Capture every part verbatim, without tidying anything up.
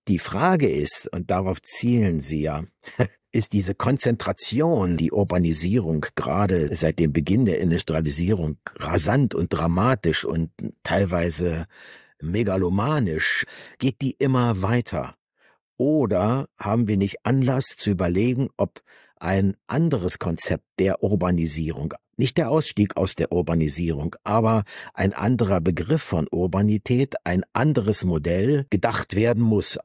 Die Frage ist, und darauf zielen Sie ja, ist diese Konzentration, die Urbanisierung gerade seit dem Beginn der Industrialisierung rasant und dramatisch und teilweise megalomanisch, geht die immer weiter? Oder haben wir nicht Anlass zu überlegen, ob ein anderes Konzept der Urbanisierung, nicht der Ausstieg aus der Urbanisierung, aber ein anderer Begriff von Urbanität, ein anderes Modell gedacht werden muss?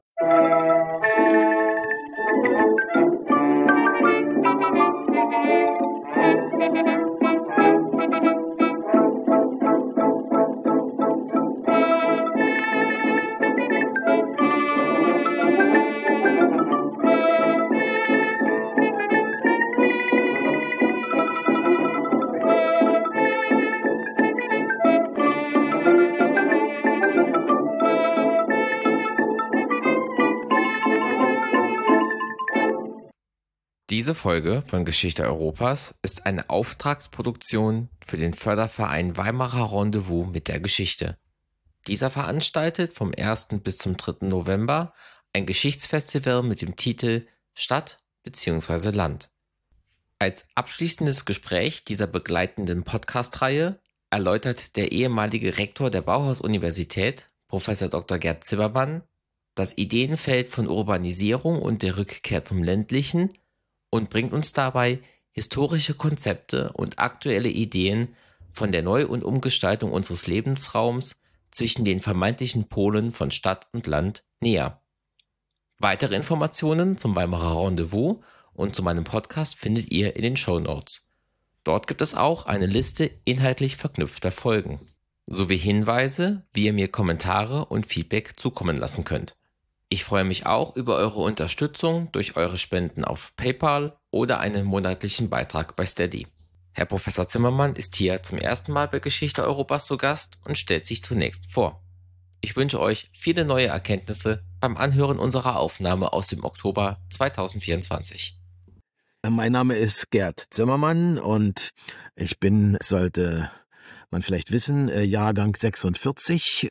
Diese Folge von Geschichte Europas ist eine Auftragsproduktion für den Förderverein Weimarer Rendezvous mit der Geschichte. Dieser veranstaltet vom ersten bis zum dritten November ein Geschichtsfestival mit dem Titel Stadt bzw. Land. Als abschließendes Gespräch dieser begleitenden Podcast-Reihe erläutert der ehemalige Rektor der Bauhaus-Universität, Professor Doktor Gerd Zimmermann, das Ideenfeld von Urbanisierung und der Rückkehr zum Ländlichen und bringt uns dabei historische Konzepte und aktuelle Ideen von der Neu- und Umgestaltung unseres Lebensraums zwischen den vermeintlichen Polen von Stadt und Land näher. Weitere Informationen zum Weimarer Rendezvous und zu meinem Podcast findet ihr in den Shownotes. Dort gibt es auch eine Liste inhaltlich verknüpfter Folgen, sowie Hinweise, wie ihr mir Kommentare und Feedback zukommen lassen könnt. Ich freue mich auch über eure Unterstützung durch eure Spenden auf PayPal oder einen monatlichen Beitrag bei Steady. Herr Professor Zimmermann ist hier zum ersten Mal bei Geschichte Europas zu Gast und stellt sich zunächst vor. Ich wünsche euch viele neue Erkenntnisse beim Anhören unserer Aufnahme aus dem Oktober zweitausendvierundzwanzig. Mein Name ist Gerd Zimmermann und ich bin, sollte man vielleicht wissen, Jahrgang sechsundvierzig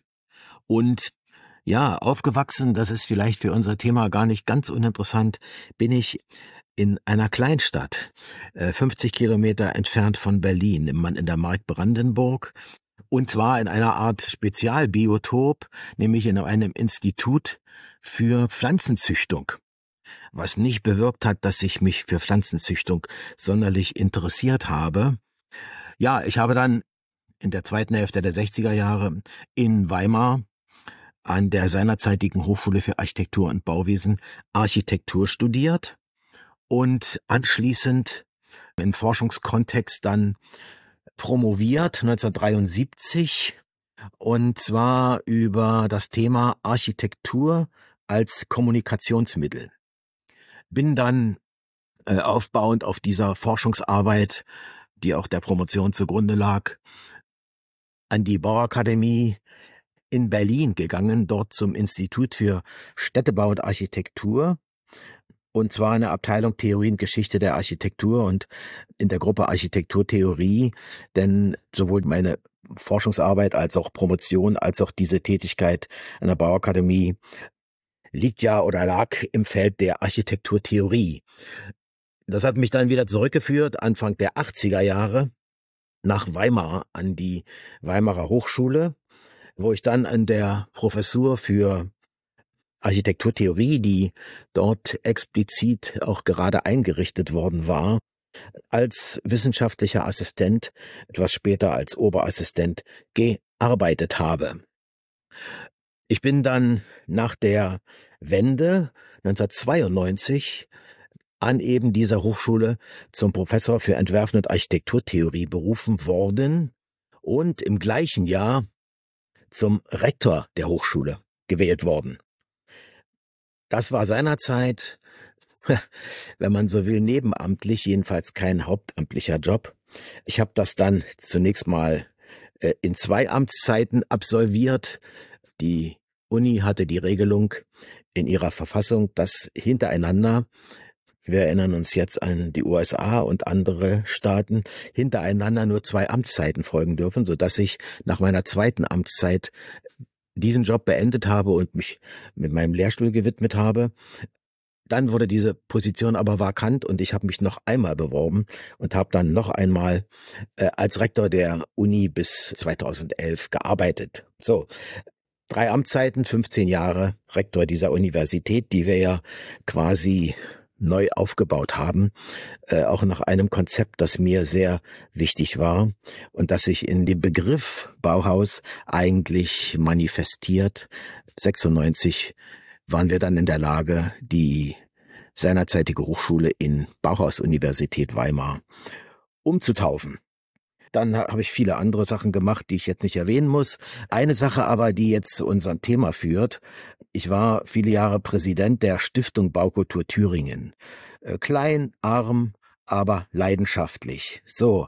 und ja, aufgewachsen, das ist vielleicht für unser Thema gar nicht ganz uninteressant, bin ich in einer Kleinstadt, fünfzig Kilometer entfernt von Berlin, in der Mark Brandenburg, und zwar in einer Art Spezialbiotop, nämlich in einem Institut für Pflanzenzüchtung, was nicht bewirkt hat, dass ich mich für Pflanzenzüchtung sonderlich interessiert habe. Ja, ich habe dann in der zweiten Hälfte der sechziger Jahre in Weimar an der seinerzeitigen Hochschule für Architektur und Bauwesen Architektur studiert und anschließend im Forschungskontext dann promoviert neunzehnhundertdreiundsiebzig, und zwar über das Thema Architektur als Kommunikationsmittel. Bin dann äh, aufbauend auf dieser Forschungsarbeit, die auch der Promotion zugrunde lag, an die Bauakademie in Berlin gegangen, dort zum Institut für Städtebau und Architektur, und zwar in der Abteilung Theorie und Geschichte der Architektur und in der Gruppe Architekturtheorie, denn sowohl meine Forschungsarbeit als auch Promotion als auch diese Tätigkeit an der Bauakademie liegt ja oder lag im Feld der Architekturtheorie. Das hat mich dann wieder zurückgeführt, Anfang der achtziger Jahre, nach Weimar an die Weimarer Hochschule, wo ich dann an der Professur für Architekturtheorie, die dort explizit auch gerade eingerichtet worden war, als wissenschaftlicher Assistent, etwas später als Oberassistent, gearbeitet habe. Ich bin dann nach der Wende neunzehnhundertzweiundneunzig an eben dieser Hochschule zum Professor für Entwerfen und Architekturtheorie berufen worden und im gleichen Jahr zum Rektor der Hochschule gewählt worden. Das war seinerzeit, wenn man so will, nebenamtlich, jedenfalls kein hauptamtlicher Job. Ich habe das dann zunächst mal äh, in zwei Amtszeiten absolviert. Die Uni hatte die Regelung in ihrer Verfassung, dass hintereinander, wir erinnern uns jetzt an die U S A und andere Staaten, hintereinander nur zwei Amtszeiten folgen dürfen, sodass ich nach meiner zweiten Amtszeit diesen Job beendet habe und mich mit meinem Lehrstuhl gewidmet habe. Dann wurde diese Position aber vakant und ich habe mich noch einmal beworben und habe dann noch einmal äh, als Rektor der Uni bis zweitausendelf gearbeitet. So, drei Amtszeiten, fünfzehn Jahre Rektor dieser Universität, die wir ja quasi neu aufgebaut haben, äh, auch nach einem Konzept, das mir sehr wichtig war und das sich in dem Begriff Bauhaus eigentlich manifestiert. sechsundneunzig waren wir dann in der Lage, die seinerzeitige Hochschule in Bauhaus-Universität Weimar umzutaufen. Dann habe ich viele andere Sachen gemacht, die ich jetzt nicht erwähnen muss. Eine Sache aber, die jetzt zu unserem Thema führt. Ich war viele Jahre Präsident der Stiftung Baukultur Thüringen. Klein, arm, aber leidenschaftlich. So.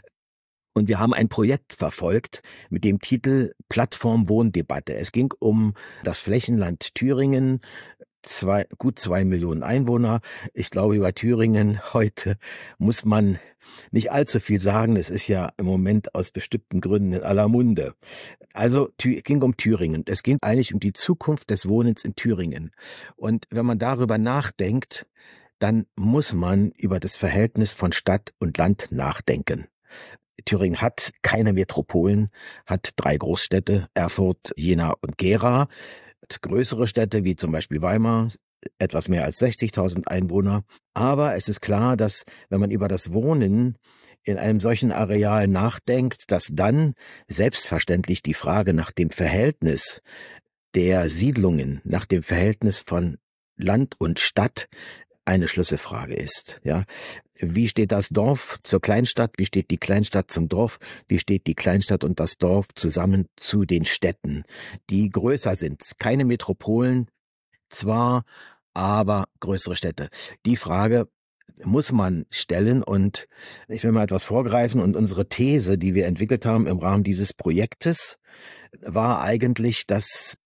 Und wir haben ein Projekt verfolgt mit dem Titel Plattform Wohndebatte. Es ging um das Flächenland Thüringen. Zwei, gut zwei Millionen Einwohner. Ich glaube, über Thüringen heute muss man nicht allzu viel sagen. Es ist ja im Moment aus bestimmten Gründen in aller Munde. Also es ging um Thüringen. Es ging eigentlich um die Zukunft des Wohnens in Thüringen. Und wenn man darüber nachdenkt, dann muss man über das Verhältnis von Stadt und Land nachdenken. Thüringen hat keine Metropolen, hat drei Großstädte, Erfurt, Jena und Gera. Größere Städte wie zum Beispiel Weimar, etwas mehr als sechzigtausend Einwohner. Aber es ist klar, dass wenn man über das Wohnen in einem solchen Areal nachdenkt, dass dann selbstverständlich die Frage nach dem Verhältnis der Siedlungen, nach dem Verhältnis von Land und Stadt eine Schlüsselfrage ist. Ja, wie steht das Dorf zur Kleinstadt? Wie steht die Kleinstadt zum Dorf? Wie steht die Kleinstadt und das Dorf zusammen zu den Städten, die größer sind? Keine Metropolen, zwar, aber größere Städte. Die Frage muss man stellen und ich will mal etwas vorgreifen und unsere These, die wir entwickelt haben im Rahmen dieses Projektes, war eigentlich, dass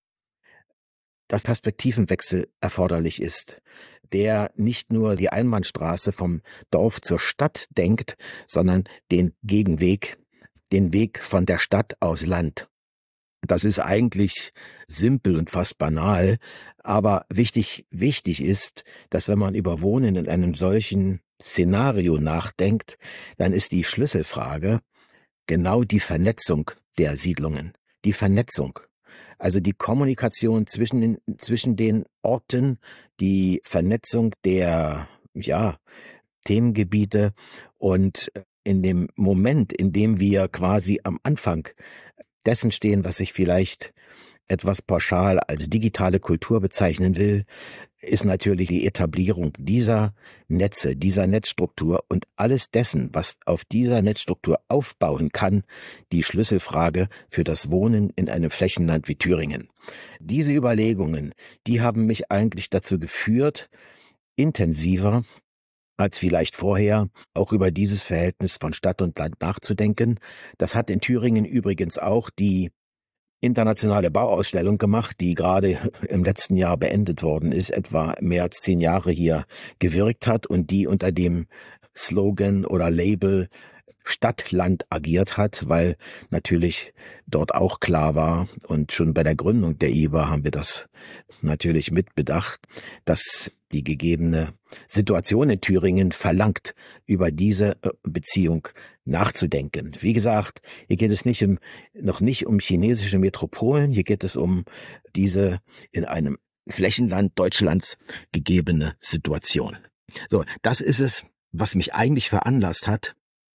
dass Perspektivenwechsel erforderlich ist, der nicht nur die Einbahnstraße vom Dorf zur Stadt denkt, sondern den Gegenweg, den Weg von der Stadt aus Land. Das ist eigentlich simpel und fast banal, aber wichtig, wichtig ist, dass wenn man über Wohnen in einem solchen Szenario nachdenkt, dann ist die Schlüsselfrage genau die Vernetzung der Siedlungen, die Vernetzung. Also die Kommunikation zwischen den, zwischen den Orten, die Vernetzung der, ja, Themengebiete und in dem Moment, in dem wir quasi am Anfang dessen stehen, was ich vielleicht etwas pauschal als digitale Kultur bezeichnen will, ist natürlich die Etablierung dieser Netze, dieser Netzstruktur und alles dessen, was auf dieser Netzstruktur aufbauen kann, die Schlüsselfrage für das Wohnen in einem Flächenland wie Thüringen. Diese Überlegungen, die haben mich eigentlich dazu geführt, intensiver als vielleicht vorher auch über dieses Verhältnis von Stadt und Land nachzudenken. Das hat in Thüringen übrigens auch die internationale Bauausstellung gemacht, die gerade im letzten Jahr beendet worden ist, etwa mehr als zehn Jahre hier gewirkt hat und die unter dem Slogan oder Label Stadt-Land agiert hat, weil natürlich dort auch klar war und schon bei der Gründung der I B A haben wir das natürlich mitbedacht, dass die gegebene Situation in Thüringen verlangt, über diese Beziehung nachzudenken. Wie gesagt, hier geht es nicht um, noch nicht um chinesische Metropolen, hier geht es um diese in einem Flächenland Deutschlands gegebene Situation. So, das ist es, was mich eigentlich veranlasst hat,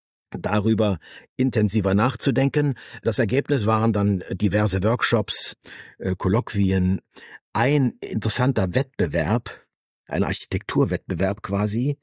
darüber intensiver nachzudenken. Das Ergebnis waren dann diverse Workshops, äh, Kolloquien, ein interessanter Wettbewerb, ein Architekturwettbewerb quasi,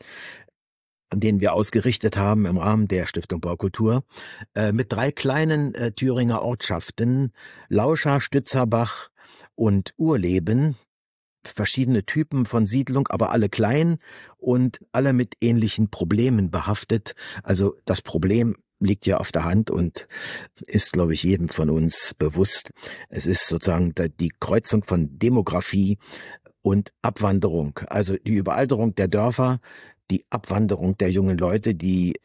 den wir ausgerichtet haben im Rahmen der Stiftung Baukultur, äh, mit drei kleinen äh, Thüringer Ortschaften, Lauscha, Stützerbach und Urleben, verschiedene Typen von Siedlung, aber alle klein und alle mit ähnlichen Problemen behaftet. Also das Problem liegt ja auf der Hand und ist, glaube ich, jedem von uns bewusst. Es ist sozusagen die Kreuzung von Demografie und Abwanderung, also die Überalterung der Dörfer, die Abwanderung der jungen Leute, die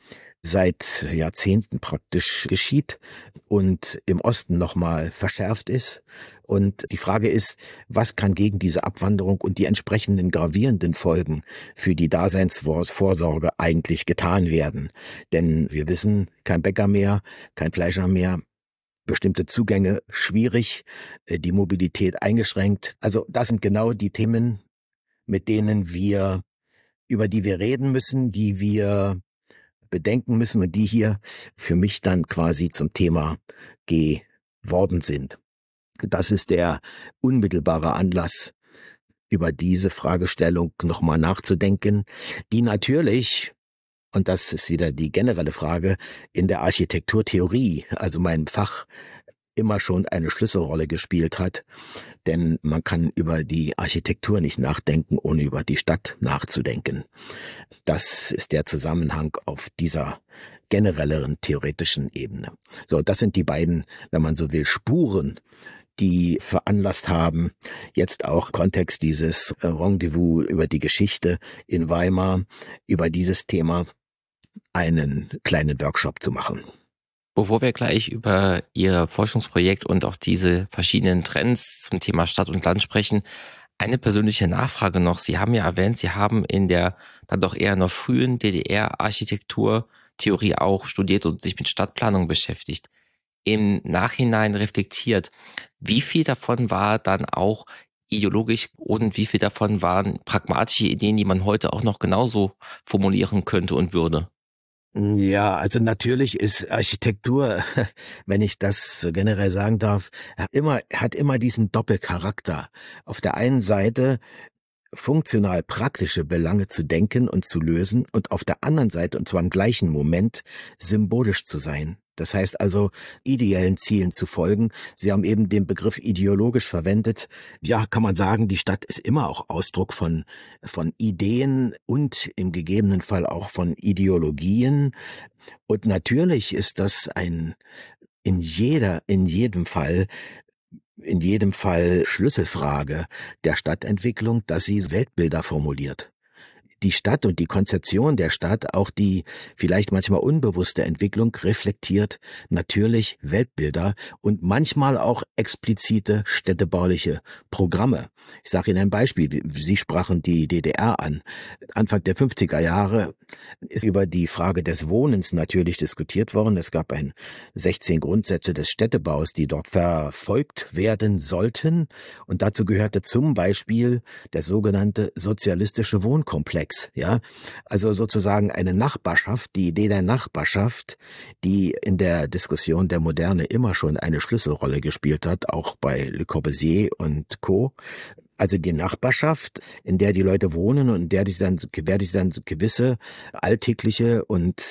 seit Jahrzehnten praktisch geschieht und im Osten nochmal verschärft ist. Und die Frage ist, was kann gegen diese Abwanderung und die entsprechenden gravierenden Folgen für die Daseinsvorsorge eigentlich getan werden? Denn wir wissen, kein Bäcker mehr, kein Fleischer mehr, bestimmte Zugänge schwierig, die Mobilität eingeschränkt. Also das sind genau die Themen, mit denen wir, über die wir reden müssen, die wir bedenken müssen und die hier für mich dann quasi zum Thema geworden sind. Das ist der unmittelbare Anlass, über diese Fragestellung nochmal nachzudenken, die natürlich, und das ist wieder die generelle Frage, in der Architekturtheorie, also meinem Fach, immer schon eine Schlüsselrolle gespielt hat. Denn man kann über die Architektur nicht nachdenken, ohne über die Stadt nachzudenken. Das ist der Zusammenhang auf dieser generelleren theoretischen Ebene. So, das sind die beiden, wenn man so will, Spuren, die veranlasst haben, jetzt auch im Kontext dieses Rendezvous über die Geschichte in Weimar, über dieses Thema einen kleinen Workshop zu machen. Bevor wir gleich über Ihr Forschungsprojekt und auch diese verschiedenen Trends zum Thema Stadt und Land sprechen, eine persönliche Nachfrage noch. Sie haben ja erwähnt, Sie haben in der dann doch eher noch frühen D D R-Architekturtheorie auch studiert und sich mit Stadtplanung beschäftigt. Im Nachhinein reflektiert, wie viel davon war dann auch ideologisch und wie viel davon waren pragmatische Ideen, die man heute auch noch genauso formulieren könnte und würde? Ja, also natürlich ist Architektur, wenn ich das generell sagen darf, immer, hat immer diesen Doppelcharakter. Auf der einen Seite funktional praktische Belange zu denken und zu lösen und auf der anderen Seite, und zwar im gleichen Moment, symbolisch zu sein. Das heißt also, ideellen Zielen zu folgen. Sie haben eben den Begriff ideologisch verwendet. Ja, kann man sagen, die Stadt ist immer auch Ausdruck von, von Ideen und im gegebenen Fall auch von Ideologien. Und natürlich ist das ein, in jeder, in jedem Fall, in jedem Fall Schlüsselfrage der Stadtentwicklung, dass sie Weltbilder formuliert. Die Stadt und die Konzeption der Stadt, auch die vielleicht manchmal unbewusste Entwicklung, reflektiert natürlich Weltbilder und manchmal auch explizite städtebauliche Programme. Ich sage Ihnen ein Beispiel. Sie sprachen die D D R an. Anfang der fünfziger Jahre ist über die Frage des Wohnens natürlich diskutiert worden. Es gab ein sechzehn Grundsätze des Städtebaus, die dort verfolgt werden sollten. Und dazu gehörte zum Beispiel der sogenannte sozialistische Wohnkomplex. Ja, also sozusagen eine Nachbarschaft, die Idee der Nachbarschaft, die in der Diskussion der Moderne immer schon eine Schlüsselrolle gespielt hat, auch bei Le Corbusier und Co. Also die Nachbarschaft, in der die Leute wohnen und in der die dann, der die dann gewisse alltägliche und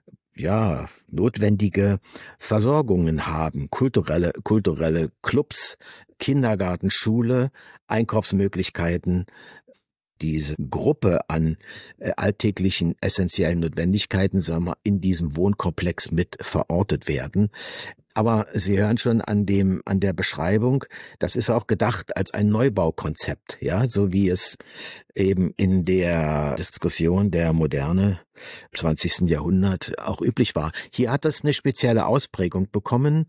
ja, notwendige Versorgungen haben, kulturelle, kulturelle Clubs, Kindergarten, Schule, Einkaufsmöglichkeiten. Diese Gruppe an äh, alltäglichen essentiellen Notwendigkeiten, sagen wir, in diesem Wohnkomplex mit verortet werden. Aber Sie hören schon an dem, an der Beschreibung, das ist auch gedacht als ein Neubaukonzept, ja, so wie es eben in der Diskussion der Moderne im zwanzigsten Jahrhundert auch üblich war. Hier hat das eine spezielle Ausprägung bekommen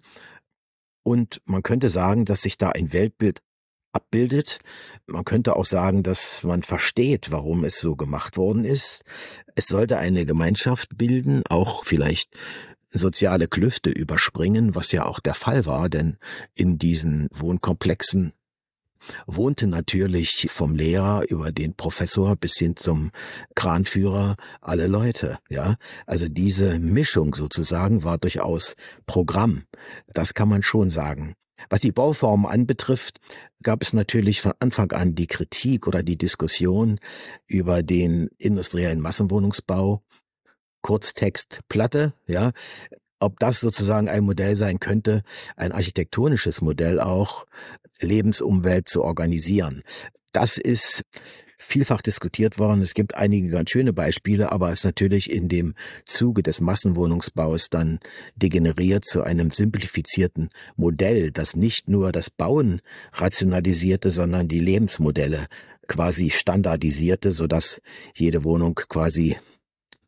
und man könnte sagen, dass sich da ein Weltbild abbildet. Man könnte auch sagen, dass man versteht, warum es so gemacht worden ist. Es sollte eine Gemeinschaft bilden, auch vielleicht soziale Klüfte überspringen, was ja auch der Fall war, denn in diesen Wohnkomplexen wohnte natürlich vom Lehrer über den Professor bis hin zum Kranführer alle Leute, ja. Also diese Mischung sozusagen war durchaus Programm. Das kann man schon sagen. Was die Bauform anbetrifft, gab es natürlich von Anfang an die Kritik oder die Diskussion über den industriellen Massenwohnungsbau, Kurztext Platte, ja, ob das sozusagen ein Modell sein könnte, ein architektonisches Modell auch, Lebensumwelt zu organisieren. Das ist vielfach diskutiert worden. Es gibt einige ganz schöne Beispiele, aber es ist natürlich in dem Zuge des Massenwohnungsbaus dann degeneriert zu einem simplifizierten Modell, das nicht nur das Bauen rationalisierte, sondern die Lebensmodelle quasi standardisierte, sodass jede Wohnung quasi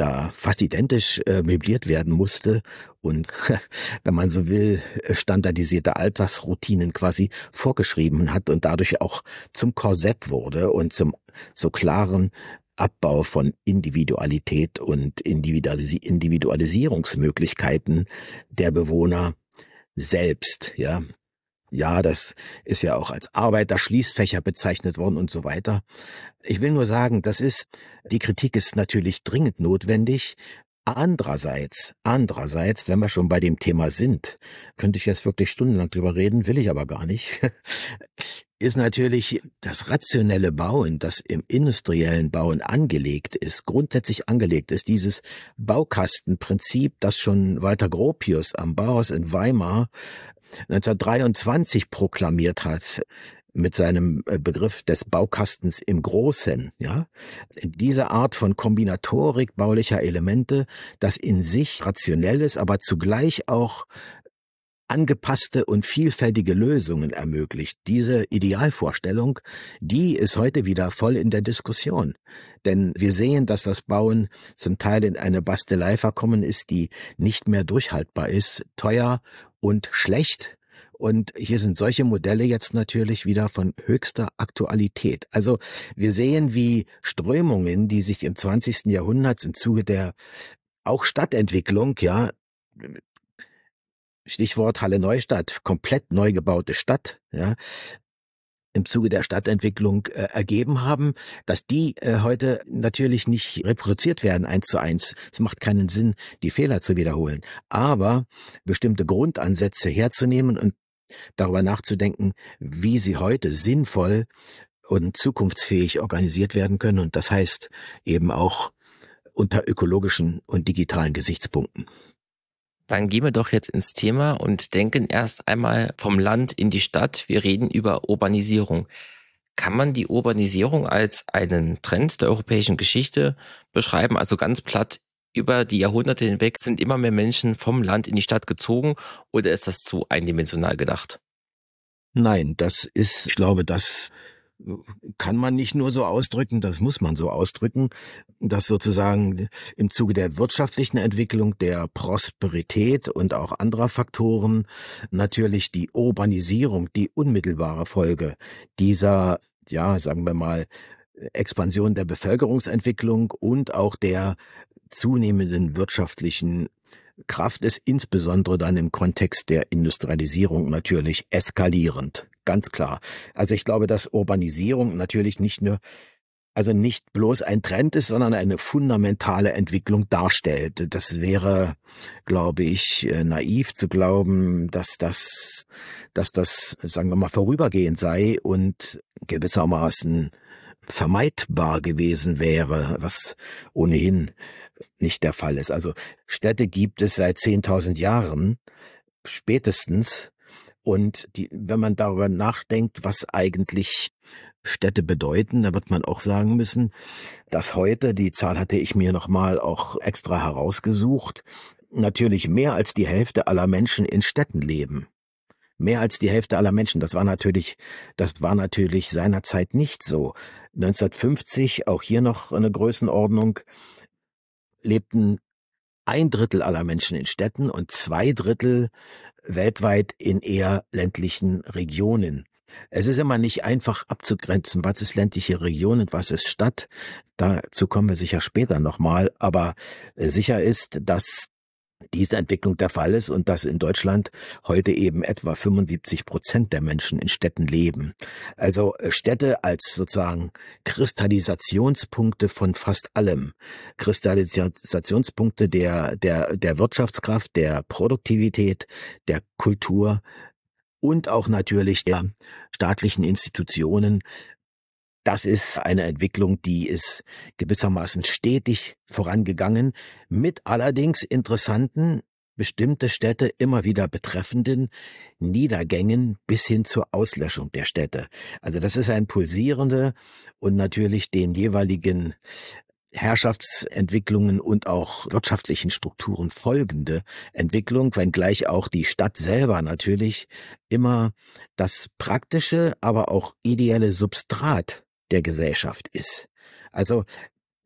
da fast identisch äh, möbliert werden musste und, wenn man so will, standardisierte Alltagsroutinen quasi vorgeschrieben hat und dadurch auch zum Korsett wurde und zum so klaren Abbau von Individualität und Individualis- Individualisierungsmöglichkeiten der Bewohner selbst, ja. Ja, das ist ja auch als Arbeiterschließfächer bezeichnet worden und so weiter. Ich will nur sagen, das ist, die Kritik ist natürlich dringend notwendig. Andererseits, andererseits, wenn wir schon bei dem Thema sind, könnte ich jetzt wirklich stundenlang drüber reden, will ich aber gar nicht, ist natürlich das rationelle Bauen, das im industriellen Bauen angelegt ist, grundsätzlich angelegt ist, dieses Baukastenprinzip, das schon Walter Gropius am Bauhaus in Weimar neunzehnhundertdreiundzwanzig proklamiert hat mit seinem Begriff des Baukastens im Großen, ja. Diese Art von Kombinatorik baulicher Elemente, das in sich rationell ist, aber zugleich auch angepasste und vielfältige Lösungen ermöglicht. Diese Idealvorstellung, die ist heute wieder voll in der Diskussion. Denn wir sehen, dass das Bauen zum Teil in eine Bastelei verkommen ist, die nicht mehr durchhaltbar ist, teuer und schlecht. Und hier sind solche Modelle jetzt natürlich wieder von höchster Aktualität. Also wir sehen, wie Strömungen, die sich im zwanzigsten Jahrhundert im Zuge der auch Stadtentwicklung, ja, Stichwort Halle Neustadt, komplett neu gebaute Stadt, ja, im Zuge der Stadtentwicklung äh, ergeben haben, dass die äh, heute natürlich nicht reproduziert werden, eins zu eins. Es macht keinen Sinn, die Fehler zu wiederholen. Aber bestimmte Grundansätze herzunehmen und darüber nachzudenken, wie sie heute sinnvoll und zukunftsfähig organisiert werden können. Und das heißt eben auch unter ökologischen und digitalen Gesichtspunkten. Dann gehen wir doch jetzt ins Thema und denken erst einmal vom Land in die Stadt. Wir reden über Urbanisierung. Kann man die Urbanisierung als einen Trend der europäischen Geschichte beschreiben? Also ganz platt, über die Jahrhunderte hinweg sind immer mehr Menschen vom Land in die Stadt gezogen, oder ist das zu eindimensional gedacht? Nein, das ist, ich glaube, das kann man nicht nur so ausdrücken, das muss man so ausdrücken, dass sozusagen im Zuge der wirtschaftlichen Entwicklung, der Prosperität und auch anderer Faktoren natürlich die Urbanisierung, die unmittelbare Folge dieser, ja, sagen wir mal, Expansion der Bevölkerungsentwicklung und auch der zunehmenden wirtschaftlichen Kraft ist, insbesondere dann im Kontext der Industrialisierung natürlich eskalierend. Ganz klar. Also ich glaube, dass Urbanisierung natürlich nicht nur, also nicht bloß ein Trend ist, sondern eine fundamentale Entwicklung darstellt. Das wäre, glaube ich, naiv zu glauben, dass das, dass das, sagen wir mal, vorübergehend sei und gewissermaßen vermeidbar gewesen wäre, was ohnehin nicht der Fall ist. Also Städte gibt es seit zehntausend Jahren spätestens. Und die, wenn man darüber nachdenkt, was eigentlich Städte bedeuten, da wird man auch sagen müssen, dass heute, die Zahl hatte ich mir nochmal auch extra herausgesucht, natürlich mehr als die Hälfte aller Menschen in Städten leben. Mehr als die Hälfte aller Menschen. Das war natürlich, das war natürlich seinerzeit nicht so. neunzehnhundertfünfzig, auch hier noch eine Größenordnung, lebten ein Drittel aller Menschen in Städten und zwei Drittel weltweit in eher ländlichen Regionen. Es ist immer nicht einfach abzugrenzen, was ist ländliche Region und was ist Stadt. Dazu kommen wir sicher später nochmal. Aber sicher ist, dass diese Entwicklung der Fall ist und dass in Deutschland heute eben etwa fünfundsiebzig Prozent der Menschen in Städten leben. Also Städte als sozusagen Kristallisationspunkte von fast allem. Kristallisationspunkte der, der, der Wirtschaftskraft, der Produktivität, der Kultur und auch natürlich der staatlichen Institutionen. Das ist eine Entwicklung, die ist gewissermaßen stetig vorangegangen, mit allerdings interessanten, bestimmte Städte immer wieder betreffenden Niedergängen bis hin zur Auslöschung der Städte. Also das ist eine pulsierende und natürlich den jeweiligen Herrschaftsentwicklungen und auch wirtschaftlichen Strukturen folgende Entwicklung, wenngleich auch die Stadt selber natürlich immer das praktische, aber auch ideelle Substrat der Gesellschaft ist. Also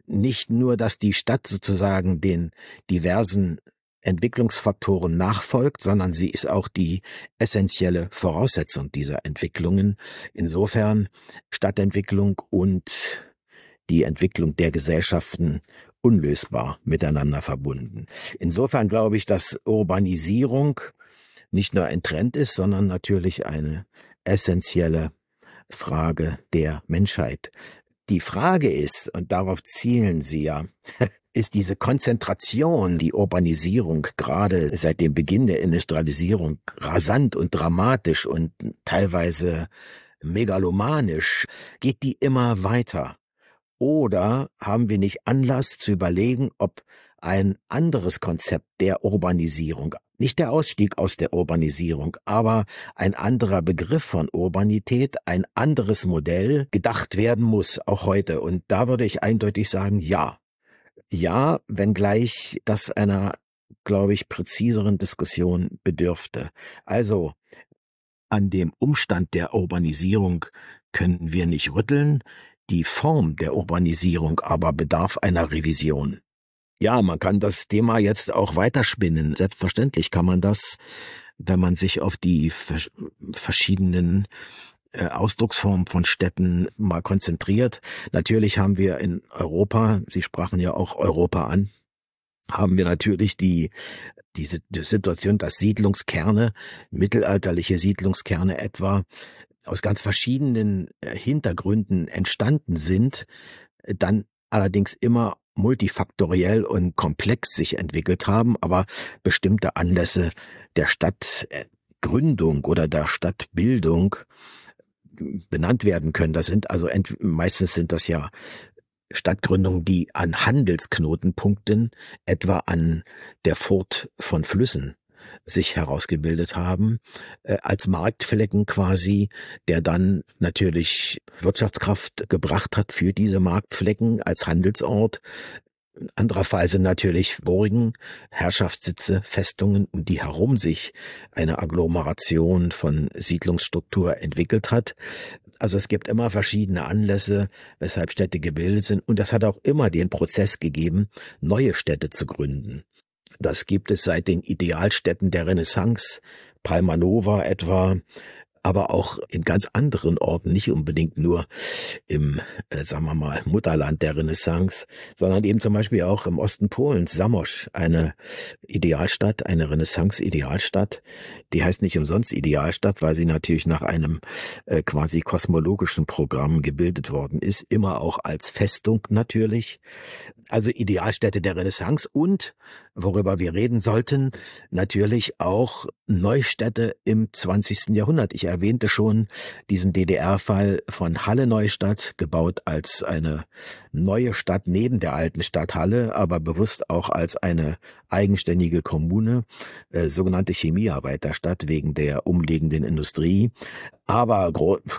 nicht nur, dass die Stadt sozusagen den diversen Entwicklungsfaktoren nachfolgt, sondern sie ist auch die essentielle Voraussetzung dieser Entwicklungen. Insofern Stadtentwicklung und die Entwicklung der Gesellschaften unlösbar miteinander verbunden. Insofern glaube ich, dass Urbanisierung nicht nur ein Trend ist, sondern natürlich eine essentielle Frage der Menschheit. Die Frage ist, und darauf zielen Sie ja, ist diese Konzentration, die Urbanisierung gerade seit dem Beginn der Industrialisierung rasant und dramatisch und teilweise megalomanisch, geht die immer weiter? Oder haben wir nicht Anlass zu überlegen, ob ein anderes Konzept der Urbanisierung, nicht der Ausstieg aus der Urbanisierung, aber ein anderer Begriff von Urbanität, ein anderes Modell gedacht werden muss, auch heute? Und da würde ich eindeutig sagen, ja. Ja, wenngleich das einer, glaube ich, präziseren Diskussion bedürfte. Also, an dem Umstand der Urbanisierung können wir nicht rütteln, die Form der Urbanisierung aber bedarf einer Revision. Ja, man kann das Thema jetzt auch weiterspinnen. Selbstverständlich kann man das, wenn man sich auf die verschiedenen Ausdrucksformen von Städten mal konzentriert. Natürlich haben wir in Europa, Sie sprachen ja auch Europa an, haben wir natürlich die diese Situation, dass Siedlungskerne, mittelalterliche Siedlungskerne etwa, aus ganz verschiedenen Hintergründen entstanden sind, dann allerdings immer multifaktoriell und komplex sich entwickelt haben, aber bestimmte Anlässe der Stadtgründung oder der Stadtbildung benannt werden können. Das sind also meistens sind das ja Stadtgründungen, die an Handelsknotenpunkten, etwa an der Furt von Flüssen, sich herausgebildet haben, äh, als Marktflecken quasi, der dann natürlich Wirtschaftskraft gebracht hat für diese Marktflecken als Handelsort. Andererfalls sind natürlich Burgen, Herrschaftssitze, Festungen, um die herum sich eine Agglomeration von Siedlungsstruktur entwickelt hat. Also es gibt immer verschiedene Anlässe, weshalb Städte gebildet sind. Und das hat auch immer den Prozess gegeben, neue Städte zu gründen. Das gibt es seit den Idealstädten der Renaissance, Palma Nova etwa, aber auch in ganz anderen Orten, nicht unbedingt nur im, äh, sagen wir mal, Mutterland der Renaissance, sondern eben zum Beispiel auch im Osten Polens, Zamość, eine Idealstadt, eine Renaissance-Idealstadt. Die heißt nicht umsonst Idealstadt, weil sie natürlich nach einem äh, quasi kosmologischen Programm gebildet worden ist, immer auch als Festung natürlich. Also Idealstädte der Renaissance und, worüber wir reden sollten, natürlich auch Neustädte im zwanzigsten Jahrhundert. Ich erwähnte schon diesen D D R-Fall von Halle-Neustadt, gebaut als eine neue Stadt neben der alten Stadt Halle, aber bewusst auch als eine eigenständige Kommune, äh, sogenannte Chemiearbeiterstadt wegen der umliegenden Industrie. Aber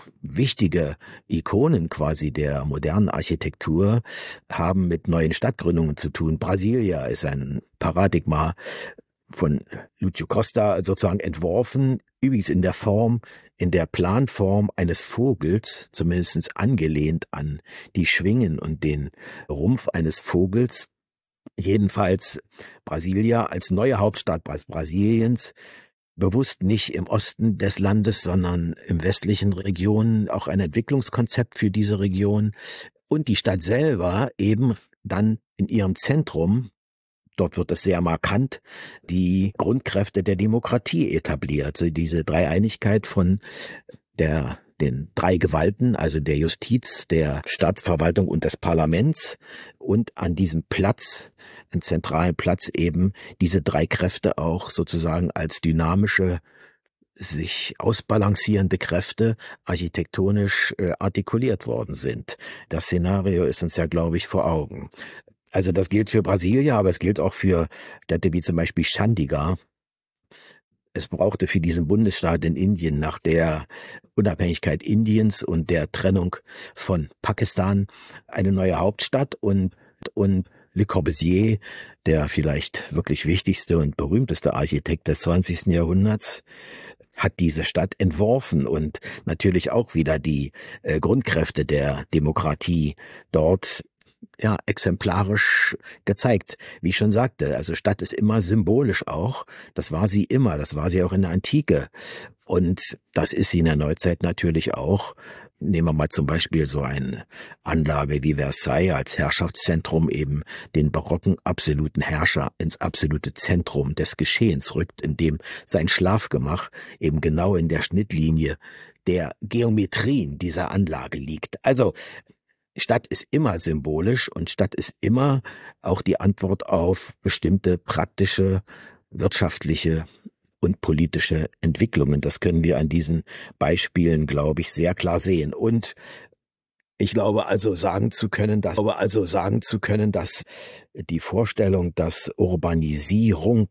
wichtige Ikonen quasi der modernen Architektur haben mit neuen Stadtgründungen zu tun. Brasilia ist ein Paradigma von Lúcio Costa sozusagen entworfen, übrigens in der Form, in der Planform eines Vogels, zumindest angelehnt an die Schwingen und den Rumpf eines Vogels. Jedenfalls Brasilia als neue Hauptstadt Brasiliens, bewusst nicht im Osten des Landes, sondern im westlichen Regionen, auch ein Entwicklungskonzept für diese Region. Und die Stadt selber eben dann in ihrem Zentrum, dort wird es sehr markant, die Grundkräfte der Demokratie etabliert. Also diese Dreieinigkeit von der den drei Gewalten, also der Justiz, der Staatsverwaltung und des Parlaments, und an diesem Platz, einen zentralen Platz eben, diese drei Kräfte auch sozusagen als dynamische, sich ausbalancierende Kräfte architektonisch äh, artikuliert worden sind. Das Szenario ist uns ja, glaube ich, vor Augen. Also das gilt für Brasilia, aber es gilt auch für Städte wie zum Beispiel Chandigarh. Es brauchte für diesen Bundesstaat in Indien nach der Unabhängigkeit Indiens und der Trennung von Pakistan eine neue Hauptstadt, und, und Le Corbusier, der vielleicht wirklich wichtigste und berühmteste Architekt des zwanzigsten Jahrhunderts, hat diese Stadt entworfen und natürlich auch wieder die äh, Grundkräfte der Demokratie dort ja, exemplarisch gezeigt. Wie ich schon sagte, also Stadt ist immer symbolisch auch. Das war sie immer, das war sie auch in der Antike. Und das ist sie in der Neuzeit natürlich auch. Nehmen wir mal zum Beispiel so eine Anlage wie Versailles als Herrschaftszentrum, eben den barocken absoluten Herrscher ins absolute Zentrum des Geschehens rückt, in dem sein Schlafgemach eben genau in der Schnittlinie der Geometrien dieser Anlage liegt. Also Stadt ist immer symbolisch und Stadt ist immer auch die Antwort auf bestimmte praktische, wirtschaftliche und politische Entwicklungen. Das können wir an diesen Beispielen, glaube ich, sehr klar sehen. Und ich glaube also sagen zu können, dass, glaube also sagen zu können, dass die Vorstellung, dass Urbanisierung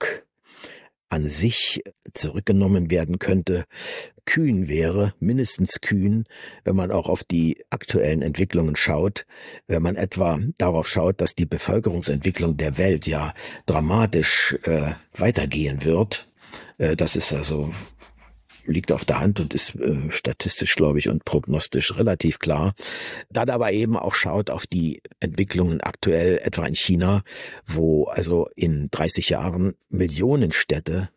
an sich zurückgenommen werden könnte, kühn wäre, mindestens kühn, wenn man auch auf die aktuellen Entwicklungen schaut, wenn man etwa darauf schaut, dass die Bevölkerungsentwicklung der Welt ja dramatisch äh, weitergehen wird. Äh, das ist also liegt auf der Hand und ist äh, statistisch, glaube ich, und prognostisch relativ klar. Dann aber eben auch schaut auf die Entwicklungen aktuell etwa in China, wo also in dreißig Jahren Millionenstädte,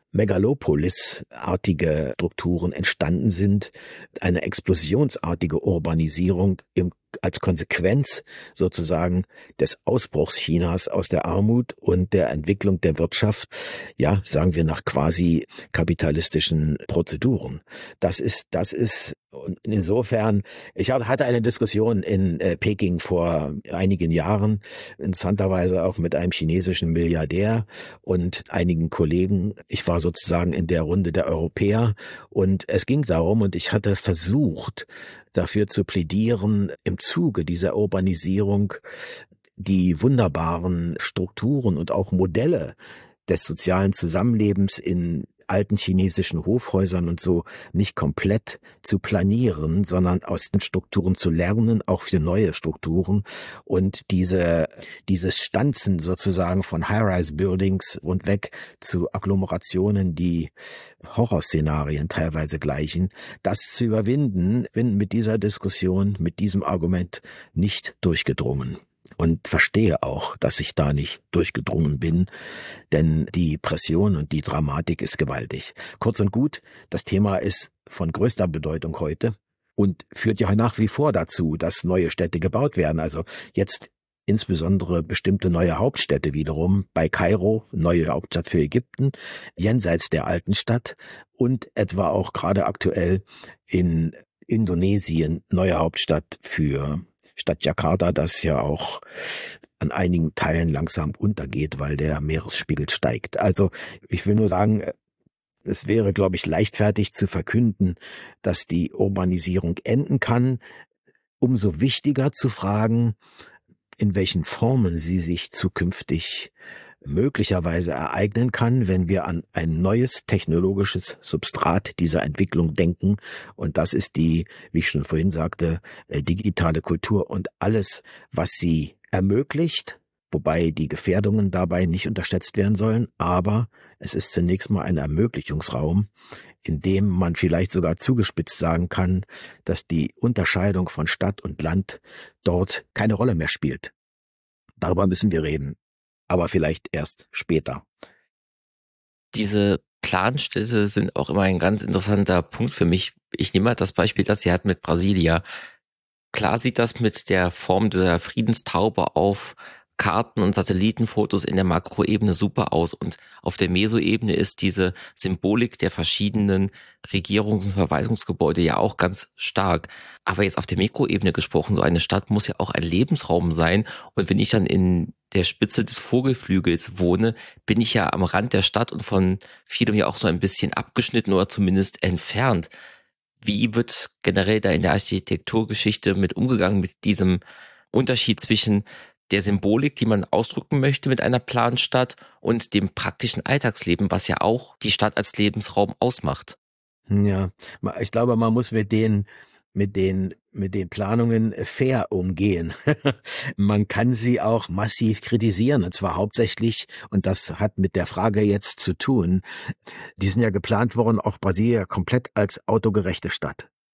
Megalopolis-artige Strukturen entstanden sind, eine explosionsartige Urbanisierung im, als Konsequenz sozusagen des Ausbruchs Chinas aus der Armut und der Entwicklung der Wirtschaft, ja, sagen wir nach quasi kapitalistischen Prozeduren. Das ist, das ist und insofern, ich hatte eine Diskussion in äh, Peking vor einigen Jahren, interessanterweise auch mit einem chinesischen Milliardär und einigen Kollegen. Ich war sozusagen in der Runde der Europäer und es ging darum und ich hatte versucht, dafür zu plädieren, im Zuge dieser Urbanisierung die wunderbaren Strukturen und auch Modelle des sozialen Zusammenlebens in alten chinesischen Hofhäusern und so nicht komplett zu planieren, sondern aus den Strukturen zu lernen, auch für neue Strukturen und diese, dieses Stanzen sozusagen von High-Rise-Buildings und weg zu Agglomerationen, die Horrorszenarien teilweise gleichen, das zu überwinden, bin mit dieser Diskussion, mit diesem Argument nicht durchgedrungen. Und verstehe auch, dass ich da nicht durchgedrungen bin, denn die Pression und die Dramatik ist gewaltig. Kurz und gut, das Thema ist von größter Bedeutung heute und führt ja nach wie vor dazu, dass neue Städte gebaut werden. Also jetzt insbesondere bestimmte neue Hauptstädte wiederum, bei Kairo, neue Hauptstadt für Ägypten, jenseits der alten Stadt und etwa auch gerade aktuell in Indonesien, neue Hauptstadt für Stadt Jakarta, das ja auch an einigen Teilen langsam untergeht, weil der Meeresspiegel steigt. Also ich will nur sagen, es wäre, glaube ich, leichtfertig zu verkünden, dass die Urbanisierung enden kann. Umso wichtiger zu fragen, in welchen Formen sie sich zukünftig möglicherweise ereignen kann, wenn wir an ein neues technologisches Substrat dieser Entwicklung denken. Und das ist die, wie ich schon vorhin sagte, digitale Kultur und alles, was sie ermöglicht, wobei die Gefährdungen dabei nicht unterschätzt werden sollen. Aber es ist zunächst mal ein Ermöglichungsraum, in dem man vielleicht sogar zugespitzt sagen kann, dass die Unterscheidung von Stadt und Land dort keine Rolle mehr spielt. Darüber müssen wir reden. Aber vielleicht erst später. Diese Planstädte sind auch immer ein ganz interessanter Punkt für mich. Ich nehme mal das Beispiel, das Sie hatten mit Brasilia. Klar sieht das mit der Form der Friedenstaube auf Karten und Satellitenfotos in der Makroebene super aus und auf der Mesoebene ist diese Symbolik der verschiedenen Regierungs- und Verwaltungsgebäude ja auch ganz stark. Aber jetzt auf der Mikroebene gesprochen, so eine Stadt muss ja auch ein Lebensraum sein und wenn ich dann in der Spitze des Vogelflügels wohne, bin ich ja am Rand der Stadt und von vielem ja auch so ein bisschen abgeschnitten oder zumindest entfernt. Wie wird generell da in der Architekturgeschichte mit umgegangen mit diesem Unterschied zwischen der Symbolik, die man ausdrücken möchte mit einer Planstadt und dem praktischen Alltagsleben, was ja auch die Stadt als Lebensraum ausmacht? Ja, ich glaube, man muss mit den mit den mit den Planungen fair umgehen. Man kann sie auch massiv kritisieren, und zwar hauptsächlich, und das hat mit der Frage jetzt zu tun, die sind ja geplant worden, auch Brasilia komplett als autogerechte Stadt. Ja?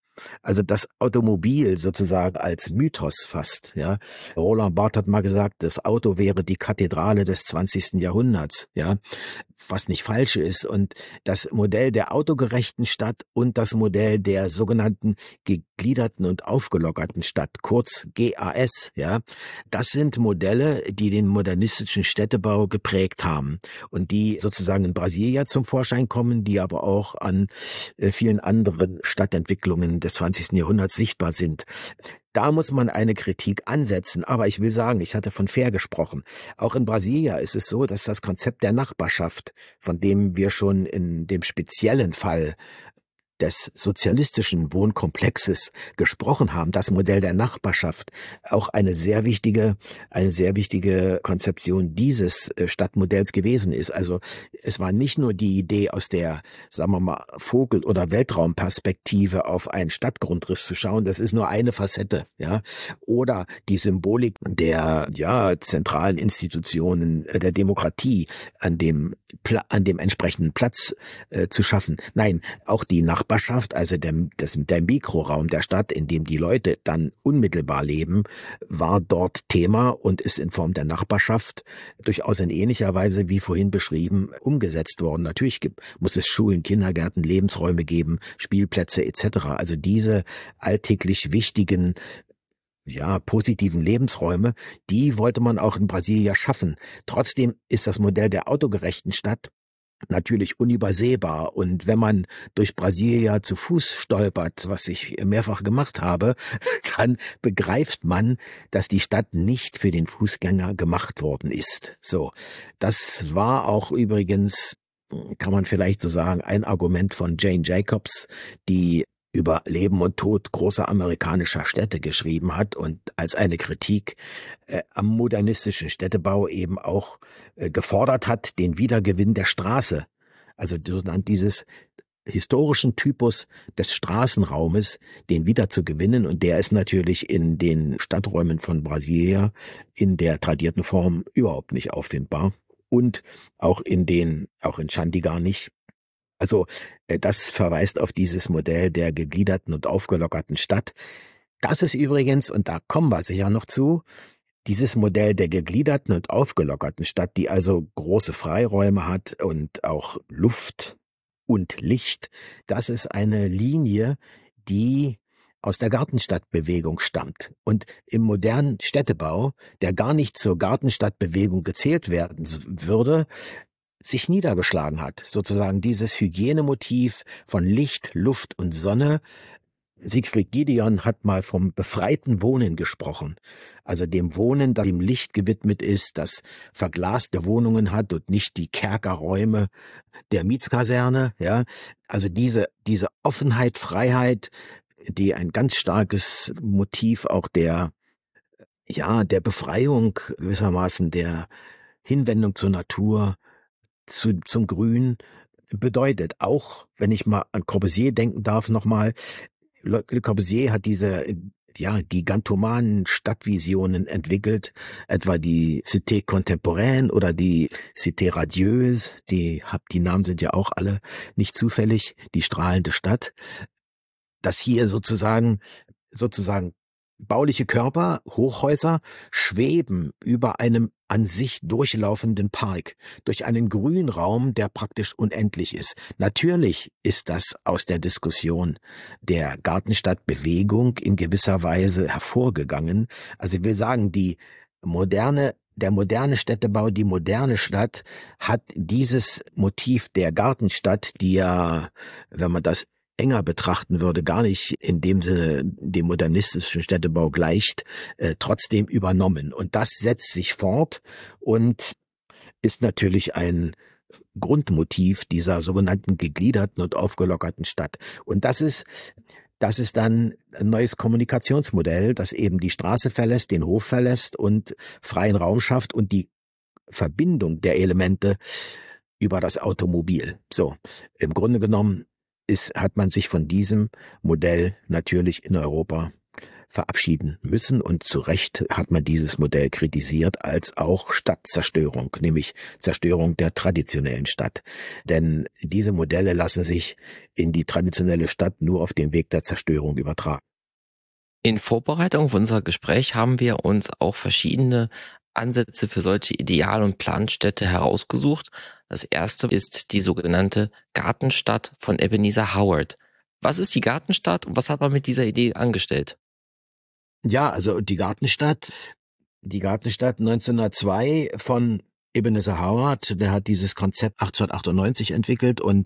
Also das Automobil sozusagen als Mythos fast, ja. Roland Barthes hat mal gesagt, das Auto wäre die Kathedrale des zwanzigsten Jahrhunderts, ja. Was nicht falsch ist. Und das Modell der autogerechten Stadt und das Modell der sogenannten gegliederten und aufgelockerten Stadt, kurz G A S, ja, das sind Modelle, die den modernistischen Städtebau geprägt haben und die sozusagen in Brasilia zum Vorschein kommen, die aber auch an äh, vielen anderen Stadtentwicklungen des zwanzigsten Jahrhunderts sichtbar sind. Da muss man eine Kritik ansetzen. Aber ich will sagen, ich hatte von fair gesprochen. Auch in Brasilia ist es so, dass das Konzept der Nachbarschaft, von dem wir schon in dem speziellen Fall des sozialistischen Wohnkomplexes gesprochen haben, das Modell der Nachbarschaft, auch eine sehr wichtige, eine sehr wichtige Konzeption dieses Stadtmodells gewesen ist. Also es war nicht nur die Idee aus der, sagen wir mal, Vogel- oder Weltraumperspektive auf einen Stadtgrundriss zu schauen, das ist nur eine Facette, ja. Oder die Symbolik der, ja, zentralen Institutionen der Demokratie an dem, an dem entsprechenden Platz äh, zu schaffen. Nein, auch die Nachbarschaft Nachbarschaft, also der, das, der Mikroraum der Stadt, in dem die Leute dann unmittelbar leben, war dort Thema und ist in Form der Nachbarschaft durchaus in ähnlicher Weise wie vorhin beschrieben umgesetzt worden. Natürlich gibt, muss es Schulen, Kindergärten, Lebensräume geben, Spielplätze et cetera. Also diese alltäglich wichtigen ja, positiven Lebensräume, die wollte man auch in Brasilia schaffen. Trotzdem ist das Modell der autogerechten Stadt natürlich unübersehbar. Und wenn man durch Brasilia zu Fuß stolpert, was ich mehrfach gemacht habe, dann begreift man, dass die Stadt nicht für den Fußgänger gemacht worden ist. So, das war auch übrigens, kann man vielleicht so sagen, ein Argument von Jane Jacobs, die über Leben und Tod großer amerikanischer Städte geschrieben hat und als eine Kritik äh, am modernistischen Städtebau eben auch äh, gefordert hat, den Wiedergewinn der Straße, also dieses historischen Typus des Straßenraumes, den wieder zu gewinnen. Und der ist natürlich in den Stadträumen von Brasilia in der tradierten Form überhaupt nicht auffindbar und auch in den, auch in Chandigarh nicht. Also das verweist auf dieses Modell der gegliederten und aufgelockerten Stadt. Das ist übrigens, und da kommen wir sicher noch zu, dieses Modell der gegliederten und aufgelockerten Stadt, die also große Freiräume hat und auch Luft und Licht, das ist eine Linie, die aus der Gartenstadtbewegung stammt und im modernen Städtebau, der gar nicht zur Gartenstadtbewegung gezählt werden würde, sich niedergeschlagen hat. Sozusagen dieses Hygienemotiv von Licht, Luft und Sonne. Siegfried Giedion hat mal vom befreiten Wohnen gesprochen. Also dem Wohnen, das dem Licht gewidmet ist, das verglaste Wohnungen hat und nicht die Kerkerräume der Mietskaserne. Ja, also diese, diese Offenheit, Freiheit, die ein ganz starkes Motiv auch der, ja, der Befreiung gewissermaßen, der Hinwendung zur Natur, Zu, zum Grün bedeutet. Auch, wenn ich mal an Corbusier denken darf, nochmal, Le Corbusier hat diese ja, gigantomanen Stadtvisionen entwickelt, etwa die Cité Contemporaine oder die Cité Radieuse, die, die Namen sind ja auch alle nicht zufällig, die strahlende Stadt, dass hier sozusagen, sozusagen bauliche Körper, Hochhäuser, schweben über einem an sich durchlaufenden Park, durch einen Grünraum, der praktisch unendlich ist. Natürlich ist das aus der Diskussion der Gartenstadtbewegung in gewisser Weise hervorgegangen. Also ich will sagen, die moderne Der moderne Städtebau, die moderne Stadt hat dieses Motiv der Gartenstadt, die ja, wenn man das enger betrachten würde, gar nicht in dem Sinne dem modernistischen Städtebau gleicht, äh, trotzdem übernommen. Und das setzt sich fort und ist natürlich ein Grundmotiv dieser sogenannten gegliederten und aufgelockerten Stadt. Und das ist, das ist dann ein neues Kommunikationsmodell, das eben die Straße verlässt, den Hof verlässt und freien Raum schafft und die Verbindung der Elemente über das Automobil. So, im Grunde genommen ist, hat man sich von diesem Modell natürlich in Europa verabschieden müssen. Und zu Recht hat man dieses Modell kritisiert als auch Stadtzerstörung, nämlich Zerstörung der traditionellen Stadt. Denn diese Modelle lassen sich in die traditionelle Stadt nur auf dem Weg der Zerstörung übertragen. In Vorbereitung auf unser Gespräch haben wir uns auch verschiedene Ansätze für solche Ideal- und Planstädte herausgesucht. Das erste ist die sogenannte Gartenstadt von Ebenezer Howard. Was ist die Gartenstadt und was hat man mit dieser Idee angestellt? Ja, also die Gartenstadt, die Gartenstadt neunzehnhundertzwei von Ebenezer Howard, der hat dieses Konzept achtzehnhundertachtundneunzig entwickelt und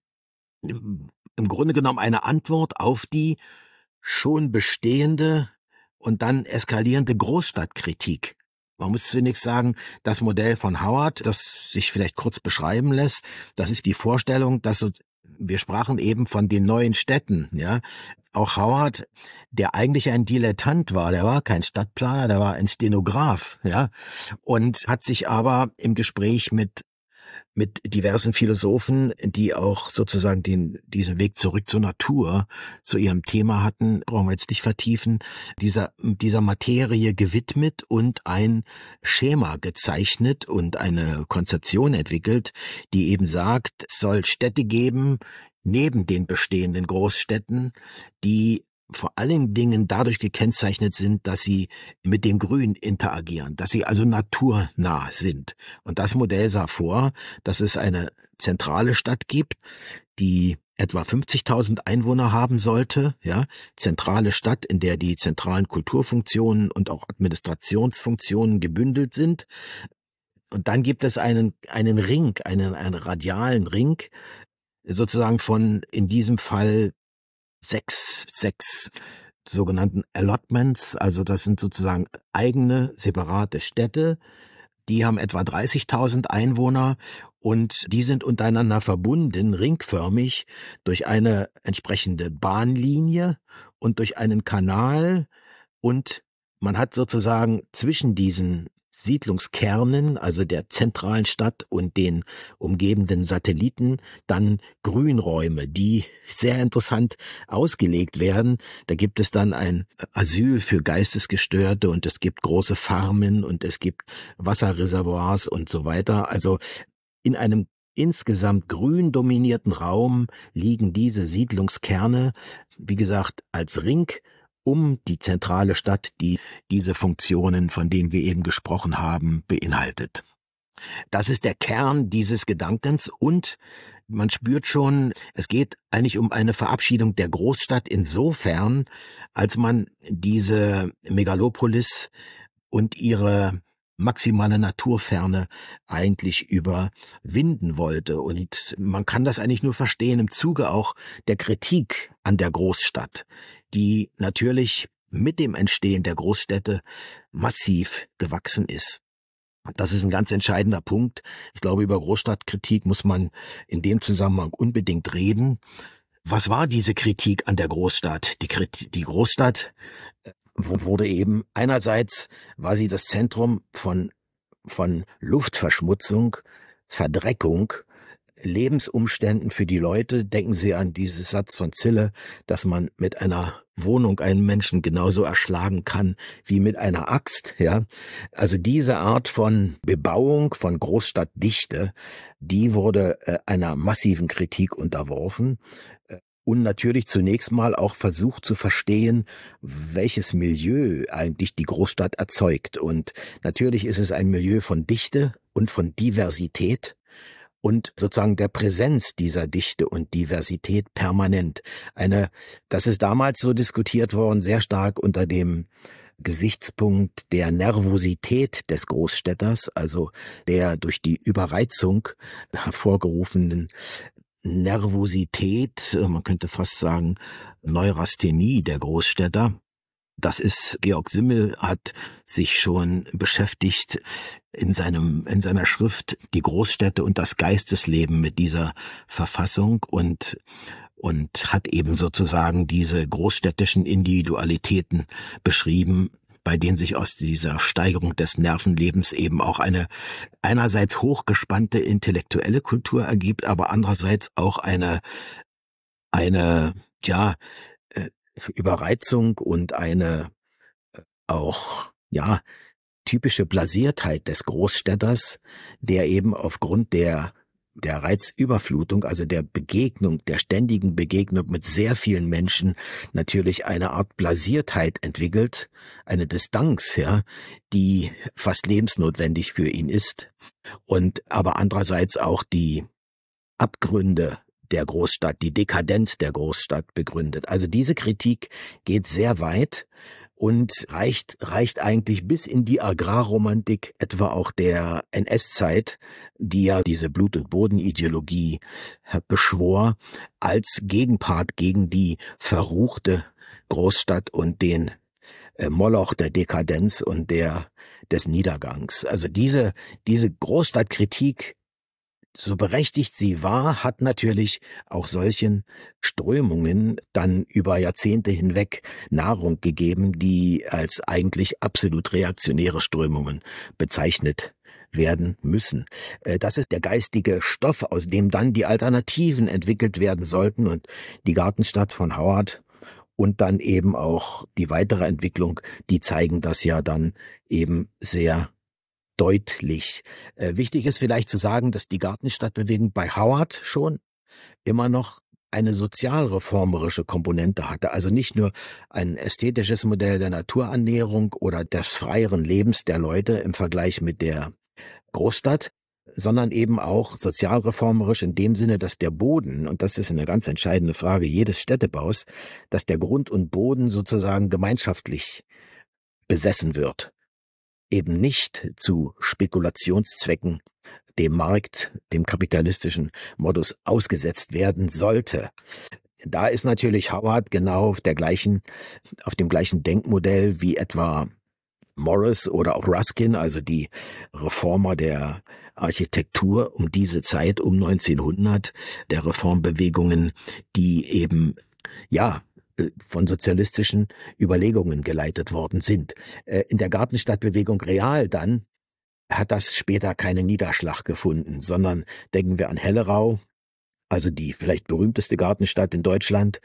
im Grunde genommen eine Antwort auf die schon bestehende und dann eskalierende Großstadtkritik. Man muss zunächst sagen, das Modell von Howard, das sich vielleicht kurz beschreiben lässt, das ist die Vorstellung, dass so, wir sprachen eben von den neuen Städten, ja. Auch Howard, der eigentlich ein Dilettant war, der war kein Stadtplaner, der war ein Stenograf, ja. Und hat sich aber im Gespräch mit mit diversen Philosophen, die auch sozusagen den, diesen Weg zurück zur Natur zu ihrem Thema hatten, brauchen wir jetzt nicht vertiefen, dieser, dieser Materie gewidmet und ein Schema gezeichnet und eine Konzeption entwickelt, die eben sagt, es soll Städte geben, neben den bestehenden Großstädten, die vor allen Dingen dadurch gekennzeichnet sind, dass sie mit dem Grün interagieren, dass sie also naturnah sind. Und das Modell sah vor, dass es eine zentrale Stadt gibt, die etwa fünfzigtausend Einwohner haben sollte, ja, zentrale Stadt, in der die zentralen Kulturfunktionen und auch Administrationsfunktionen gebündelt sind. Und dann gibt es einen, einen Ring, einen, einen radialen Ring, sozusagen von, in diesem Fall, sechs, sechs sogenannten Allotments, also das sind sozusagen eigene, separate Städte, die haben etwa dreißigtausend Einwohner und die sind untereinander verbunden, ringförmig, durch eine entsprechende Bahnlinie und durch einen Kanal und man hat sozusagen zwischen diesen Siedlungskernen, also der zentralen Stadt und den umgebenden Satelliten, dann Grünräume, die sehr interessant ausgelegt werden. Da gibt es dann ein Asyl für Geistesgestörte und es gibt große Farmen und es gibt Wasserreservoirs und so weiter. Also in einem insgesamt grün dominierten Raum liegen diese Siedlungskerne, wie gesagt, als Ring um die zentrale Stadt, die diese Funktionen, von denen wir eben gesprochen haben, beinhaltet. Das ist der Kern dieses Gedankens und man spürt schon, es geht eigentlich um eine Verabschiedung der Großstadt insofern, als man diese Megalopolis und ihre maximale Naturferne eigentlich überwinden wollte. Und man kann das eigentlich nur verstehen im Zuge auch der Kritik an der Großstadt, die natürlich mit dem Entstehen der Großstädte massiv gewachsen ist. Das ist ein ganz entscheidender Punkt. Ich glaube, über Großstadtkritik muss man in dem Zusammenhang unbedingt reden. Was war diese Kritik an der Großstadt? Die, Kritik, die Großstadt wurde eben, einerseits war sie das Zentrum von, von Luftverschmutzung, Verdreckung, Lebensumständen für die Leute. Denken Sie an diesen Satz von Zille, dass man mit einer Wohnung einen Menschen genauso erschlagen kann wie mit einer Axt, ja. Also diese Art von Bebauung, von Großstadtdichte, die wurde äh, einer massiven Kritik unterworfen. Und natürlich zunächst mal auch versucht zu verstehen, welches Milieu eigentlich die Großstadt erzeugt. Und natürlich ist es ein Milieu von Dichte und von Diversität und sozusagen der Präsenz dieser Dichte und Diversität permanent. Eine, das ist damals so diskutiert worden, sehr stark unter dem Gesichtspunkt der Nervosität des Großstädters, also der durch die Überreizung hervorgerufenen Nervosität, man könnte fast sagen Neurasthenie der Großstädter. Das ist, Georg Simmel hat sich schon beschäftigt in seinem, in seiner Schrift Die Großstädte und das Geistesleben mit dieser Verfassung und, und hat eben sozusagen diese großstädtischen Individualitäten beschrieben, bei denen sich aus dieser Steigerung des Nervenlebens eben auch eine einerseits hochgespannte intellektuelle Kultur ergibt, aber andererseits auch eine, eine, ja, Überreizung und eine auch, ja, typische Blasiertheit des Großstädters, der eben aufgrund der der Reizüberflutung, also der Begegnung, der ständigen Begegnung mit sehr vielen Menschen natürlich eine Art Blasiertheit entwickelt, eine Distanz, ja, die fast lebensnotwendig für ihn ist, und aber andererseits auch die Abgründe der Großstadt, die Dekadenz der Großstadt begründet. Also diese Kritik geht sehr weit und reicht, reicht eigentlich bis in die Agrarromantik, etwa auch der N S-Zeit, die ja diese Blut- und Bodenideologie beschwor, als Gegenpart gegen die verruchte Großstadt und den äh, Moloch der Dekadenz und der des Niedergangs. Also diese, diese Großstadtkritik, so berechtigt sie war, hat natürlich auch solchen Strömungen dann über Jahrzehnte hinweg Nahrung gegeben, die als eigentlich absolut reaktionäre Strömungen bezeichnet werden müssen. Das ist der geistige Stoff, aus dem dann die Alternativen entwickelt werden sollten, und die Gartenstadt von Howard und dann eben auch die weitere Entwicklung, die zeigen das ja dann eben sehr deutlich. Äh, wichtig ist vielleicht zu sagen, dass die Gartenstadtbewegung bei Howard schon immer noch eine sozialreformerische Komponente hatte. Also nicht nur ein ästhetisches Modell der Naturannäherung oder des freieren Lebens der Leute im Vergleich mit der Großstadt, sondern eben auch sozialreformerisch in dem Sinne, dass der Boden, und das ist eine ganz entscheidende Frage jedes Städtebaus, dass der Grund und Boden sozusagen gemeinschaftlich besessen wird. Eben nicht zu Spekulationszwecken dem Markt, dem kapitalistischen Modus ausgesetzt werden sollte. Da ist natürlich Howard genau auf der gleichen, auf dem gleichen Denkmodell wie etwa Morris oder auch Ruskin, also die Reformer der Architektur um diese Zeit, um neunzehnhundert, der Reformbewegungen, die eben, ja, von sozialistischen Überlegungen geleitet worden sind. In der Gartenstadtbewegung real dann hat das später keinen Niederschlag gefunden, sondern denken wir an Hellerau, also die vielleicht berühmteste Gartenstadt in Deutschland,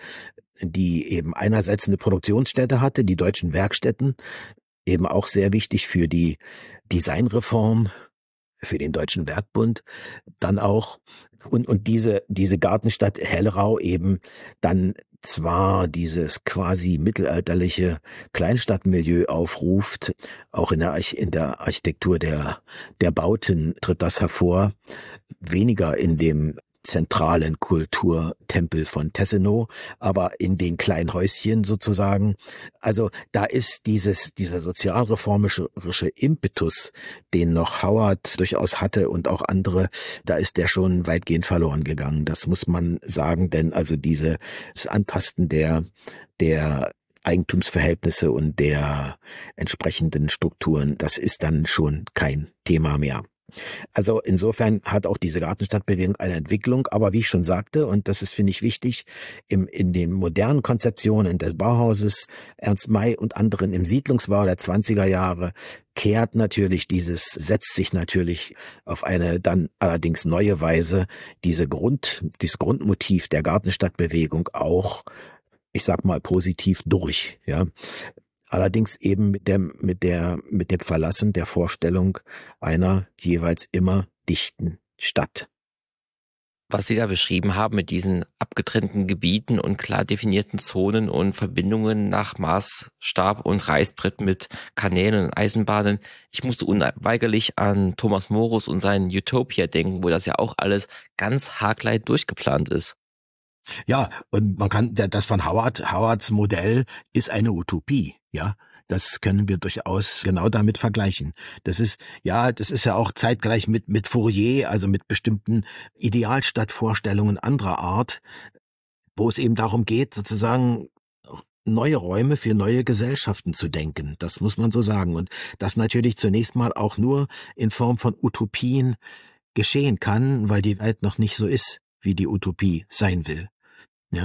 die eben einerseits eine Produktionsstätte hatte, die deutschen Werkstätten, eben auch sehr wichtig für die Designreform, für den Deutschen Werkbund, dann auch, und, und diese, diese Gartenstadt Hellerau eben dann zwar dieses quasi mittelalterliche Kleinstadtmilieu aufruft, auch in der, Arch- in der Architektur der, der Bauten tritt das hervor, weniger in dem zentralen Kulturtempel von Tessenow, aber in den kleinen Häuschen sozusagen. Also da ist dieses, dieser sozialreformische Impetus, den noch Howard durchaus hatte und auch andere, da ist der schon weitgehend verloren gegangen. Das muss man sagen, denn also dieses Anpassen der, der Eigentumsverhältnisse und der entsprechenden Strukturen, das ist dann schon kein Thema mehr. Also insofern hat auch diese Gartenstadtbewegung eine Entwicklung, aber wie ich schon sagte, und das ist, finde ich, wichtig, im, in den modernen Konzeptionen des Bauhauses, Ernst May und anderen im Siedlungsbau der zwanziger Jahre, kehrt natürlich dieses, setzt sich natürlich auf eine dann allerdings neue Weise diese Grund, dieses Grundmotiv der Gartenstadtbewegung auch, ich sag mal, positiv durch, ja. Allerdings eben mit dem, mit der, mit dem Verlassen der Vorstellung einer jeweils immer dichten Stadt. Was Sie da beschrieben haben mit diesen abgetrennten Gebieten und klar definierten Zonen und Verbindungen nach Maßstab und Reißbrett mit Kanälen und Eisenbahnen. Ich musste unweigerlich an Thomas Morus und seinen Utopia denken, wo das ja auch alles ganz haarklein durchgeplant ist. Ja, und man kann, das von Howard, Howards Modell ist eine Utopie, ja. Das können wir durchaus genau damit vergleichen. Das ist, ja, das ist ja auch zeitgleich mit, mit Fourier, also mit bestimmten Idealstadtvorstellungen anderer Art, wo es eben darum geht, sozusagen neue Räume für neue Gesellschaften zu denken. Das muss man so sagen. Und das natürlich zunächst mal auch nur in Form von Utopien geschehen kann, weil die Welt noch nicht so ist, wie die Utopie sein will. Ja.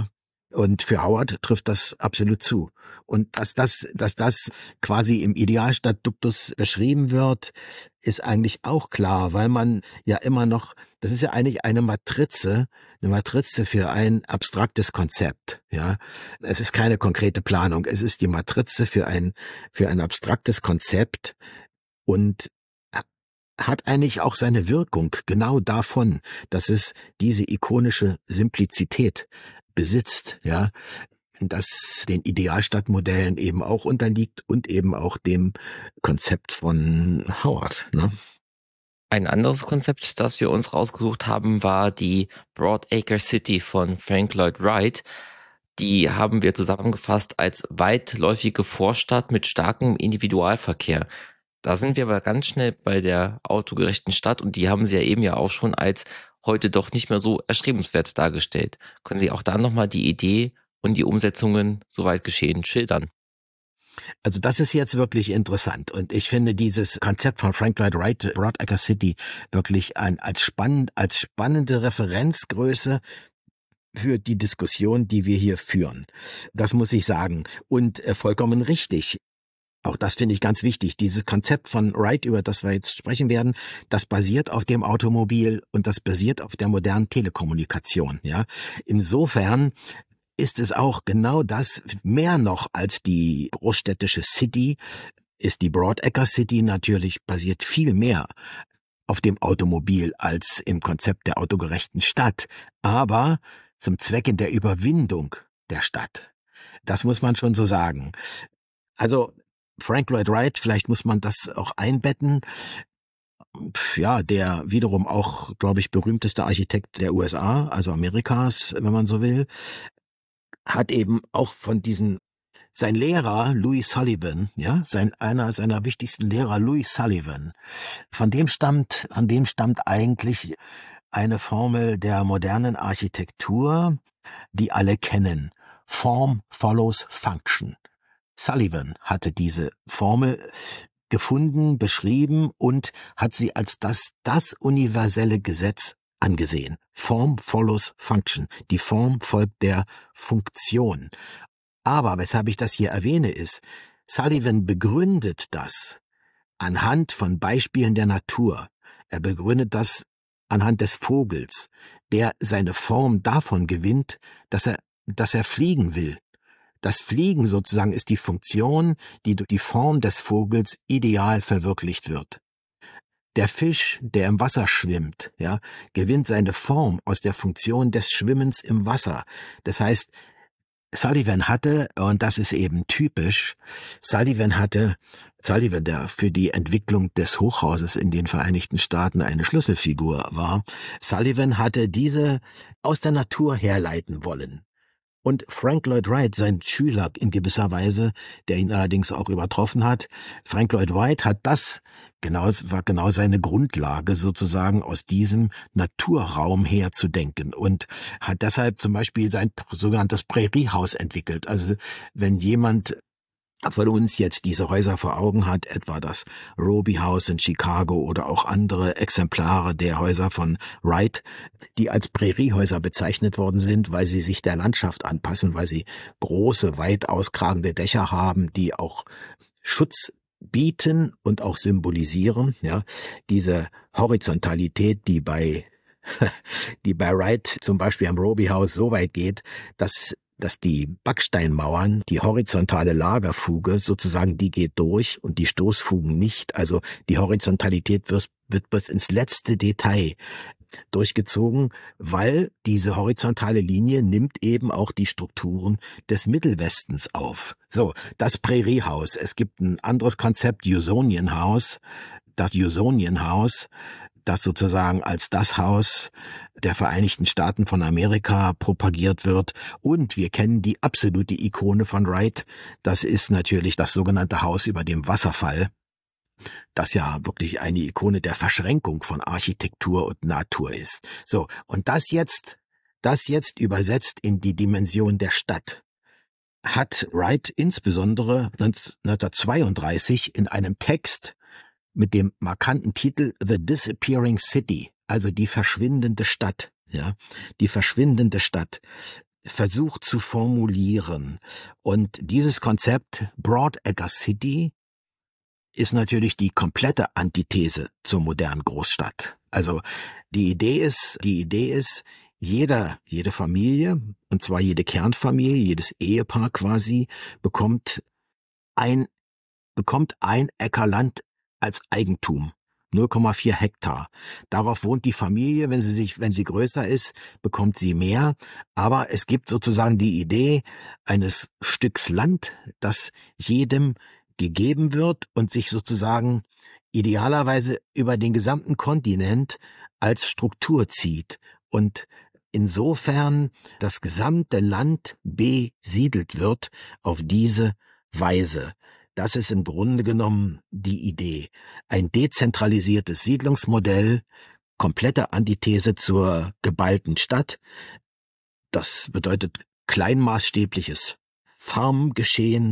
Und für Howard trifft das absolut zu. Und dass das, dass das quasi im Idealstadtduktus beschrieben wird, ist eigentlich auch klar, weil man ja immer noch, das ist ja eigentlich eine Matrize, eine Matrize für ein abstraktes Konzept, ja. Es ist keine konkrete Planung, es ist die Matrize für ein, für ein abstraktes Konzept und hat eigentlich auch seine Wirkung genau davon, dass es diese ikonische Simplizität besitzt, ja, das den Idealstadtmodellen eben auch unterliegt und eben auch dem Konzept von Howard, ne? Ein anderes Konzept, das wir uns rausgesucht haben, war die Broadacre City von Frank Lloyd Wright. Die haben wir zusammengefasst als weitläufige Vorstadt mit starkem Individualverkehr. Da sind wir aber ganz schnell bei der autogerechten Stadt und die haben sie ja eben ja auch schon als heute doch nicht mehr so erstrebenswert dargestellt. Können Sie auch da nochmal die Idee und die Umsetzungen soweit geschehen schildern? Also das ist jetzt wirklich interessant und ich finde dieses Konzept von Frank Lloyd Wright, Broadacre City, wirklich ein, als spannend, als spannende Referenzgröße für die Diskussion, die wir hier führen. Das muss ich sagen. Und äh, vollkommen richtig. Auch das finde ich ganz wichtig. Dieses Konzept von Wright, über das wir jetzt sprechen werden, das basiert auf dem Automobil und das basiert auf der modernen Telekommunikation. Ja, insofern ist es auch genau das, mehr noch als die großstädtische City, ist die Broadacre City natürlich basiert viel mehr auf dem Automobil als im Konzept der autogerechten Stadt, aber zum Zwecke der Überwindung der Stadt. Das muss man schon so sagen. Also Frank Lloyd Wright, vielleicht muss man das auch einbetten, ja, der wiederum auch, glaube ich, berühmteste Architekt der U S A, also Amerikas, wenn man so will, hat eben auch von diesen, sein Lehrer Louis Sullivan, ja, sein, einer seiner wichtigsten Lehrer Louis Sullivan, von dem stammt, von dem stammt eigentlich eine Formel der modernen Architektur, die alle kennen. Form follows function. Sullivan hatte diese Formel gefunden, beschrieben und hat sie als das, das universelle Gesetz angesehen. Form follows function. Die Form folgt der Funktion. Aber weshalb ich das hier erwähne ist, Sullivan begründet das anhand von Beispielen der Natur. Er begründet das anhand des Vogels, der seine Form davon gewinnt, dass er, dass er fliegen will. Das Fliegen sozusagen ist die Funktion, die durch die Form des Vogels ideal verwirklicht wird. Der Fisch, der im Wasser schwimmt, ja, gewinnt seine Form aus der Funktion des Schwimmens im Wasser. Das heißt, Sullivan hatte, und das ist eben typisch, Sullivan hatte, Sullivan, der für die Entwicklung des Hochhauses in den Vereinigten Staaten eine Schlüsselfigur war, Sullivan hatte diese aus der Natur herleiten wollen. Und Frank Lloyd Wright, sein Schüler in gewisser Weise, der ihn allerdings auch übertroffen hat, Frank Lloyd Wright hat das, genau, es war genau seine Grundlage sozusagen aus diesem Naturraum her zu denken und hat deshalb zum Beispiel sein sogenanntes Präriehaus entwickelt. Also wenn jemand von uns jetzt diese Häuser vor Augen hat, etwa das Robie House in Chicago oder auch andere Exemplare der Häuser von Wright, die als Präriehäuser bezeichnet worden sind, weil sie sich der Landschaft anpassen, weil sie große, weit auskragende Dächer haben, die auch Schutz bieten und auch symbolisieren, ja, diese Horizontalität, die bei die bei Wright zum Beispiel am Robie House so weit geht, dass dass die Backsteinmauern, die horizontale Lagerfuge sozusagen, die geht durch und die Stoßfugen nicht. Also die Horizontalität wird, wird bis ins letzte Detail durchgezogen, weil diese horizontale Linie nimmt eben auch die Strukturen des Mittelwestens auf. So, das Präriehaus. Es gibt ein anderes Konzept, Usonian House. Das Usonian House, das sozusagen als das Haus der Vereinigten Staaten von Amerika propagiert wird. Und wir kennen die absolute Ikone von Wright. Das ist natürlich das sogenannte Haus über dem Wasserfall, das ja wirklich eine Ikone der Verschränkung von Architektur und Natur ist. So, und das jetzt, das jetzt übersetzt in die Dimension der Stadt, hat Wright insbesondere neunzehnhundertzweiunddreißig in einem Text mit dem markanten Titel The Disappearing City, also die verschwindende Stadt, ja, die verschwindende Stadt, versucht zu formulieren. Und dieses Konzept Broad-Acre City ist natürlich die komplette Antithese zur modernen Großstadt. Also die Idee ist, die Idee ist, jeder, jede Familie, und zwar jede Kernfamilie, jedes Ehepaar quasi, bekommt ein, bekommt ein Äcker Land als Eigentum. null Komma vier Hektar. Darauf wohnt die Familie, wenn sie sich, wenn sie größer ist, bekommt sie mehr. Aber es gibt sozusagen die Idee eines Stücks Land, das jedem gegeben wird und sich sozusagen idealerweise über den gesamten Kontinent als Struktur zieht und insofern das gesamte Land besiedelt wird auf diese Weise. Das ist im Grunde genommen die Idee. Ein dezentralisiertes Siedlungsmodell, komplette Antithese zur geballten Stadt. Das bedeutet kleinmaßstäbliches Farmgeschehen,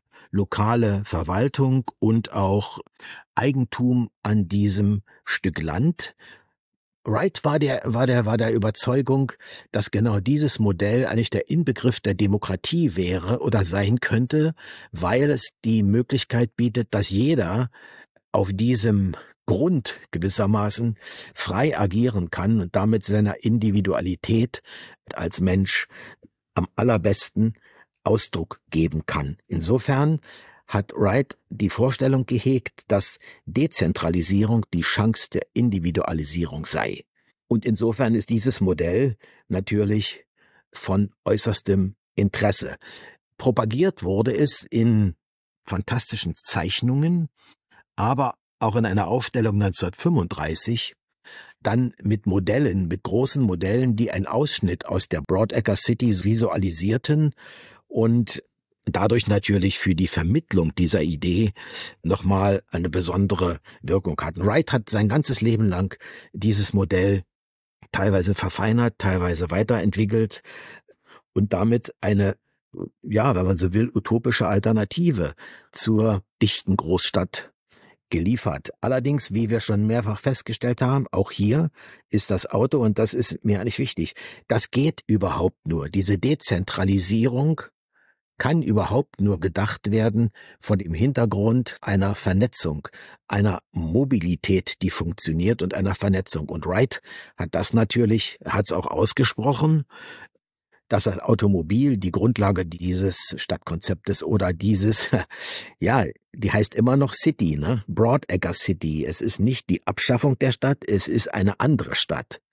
lokale Verwaltung und auch Eigentum an diesem Stück Land. Wright war der, war der, war der Überzeugung, dass genau dieses Modell eigentlich der Inbegriff der Demokratie wäre oder sein könnte, weil es die Möglichkeit bietet, dass jeder auf diesem Grund gewissermaßen frei agieren kann und damit seiner Individualität als Mensch am allerbesten Ausdruck geben kann. Insofern hat Wright die Vorstellung gehegt, dass Dezentralisierung die Chance der Individualisierung sei. Und insofern ist dieses Modell natürlich von äußerstem Interesse. Propagiert wurde es in fantastischen Zeichnungen, aber auch in einer Aufstellung neunzehnhundertfünfunddreißig, dann mit Modellen, mit großen Modellen, die einen Ausschnitt aus der Broad-Acre City visualisierten und dadurch natürlich für die Vermittlung dieser Idee nochmal eine besondere Wirkung hatten. Wright hat sein ganzes Leben lang dieses Modell teilweise verfeinert, teilweise weiterentwickelt und damit eine, ja, wenn man so will, utopische Alternative zur dichten Großstadt geliefert. Allerdings, wie wir schon mehrfach festgestellt haben, auch hier ist das Auto, und das ist mir eigentlich wichtig, das geht überhaupt nur. Diese Dezentralisierung kann überhaupt nur gedacht werden von dem Hintergrund einer Vernetzung, einer Mobilität, die funktioniert und einer Vernetzung. Und Wright hat das natürlich, hat es auch ausgesprochen, dass das Automobil die Grundlage dieses Stadtkonzeptes oder dieses, ja, die heißt immer noch City, ne? Broad-Acre City. Es ist nicht die Abschaffung der Stadt, es ist eine andere Stadt.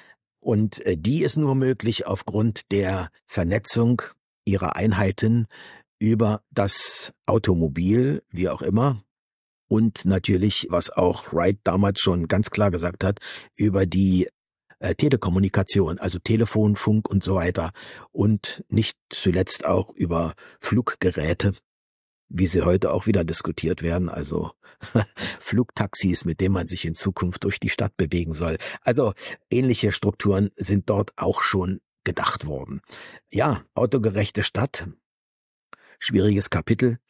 Und die ist nur möglich aufgrund der Vernetzung ihrer Einheiten über das Automobil, wie auch immer. Und natürlich, was auch Wright damals schon ganz klar gesagt hat, über die äh, Telekommunikation, also Telefon, Funk und so weiter. Und nicht zuletzt auch über Fluggeräte, wie sie heute auch wieder diskutiert werden, also Flugtaxis, mit denen man sich in Zukunft durch die Stadt bewegen soll. Also ähnliche Strukturen sind dort auch schon gedacht worden. Ja, autogerechte Stadt, schwieriges Kapitel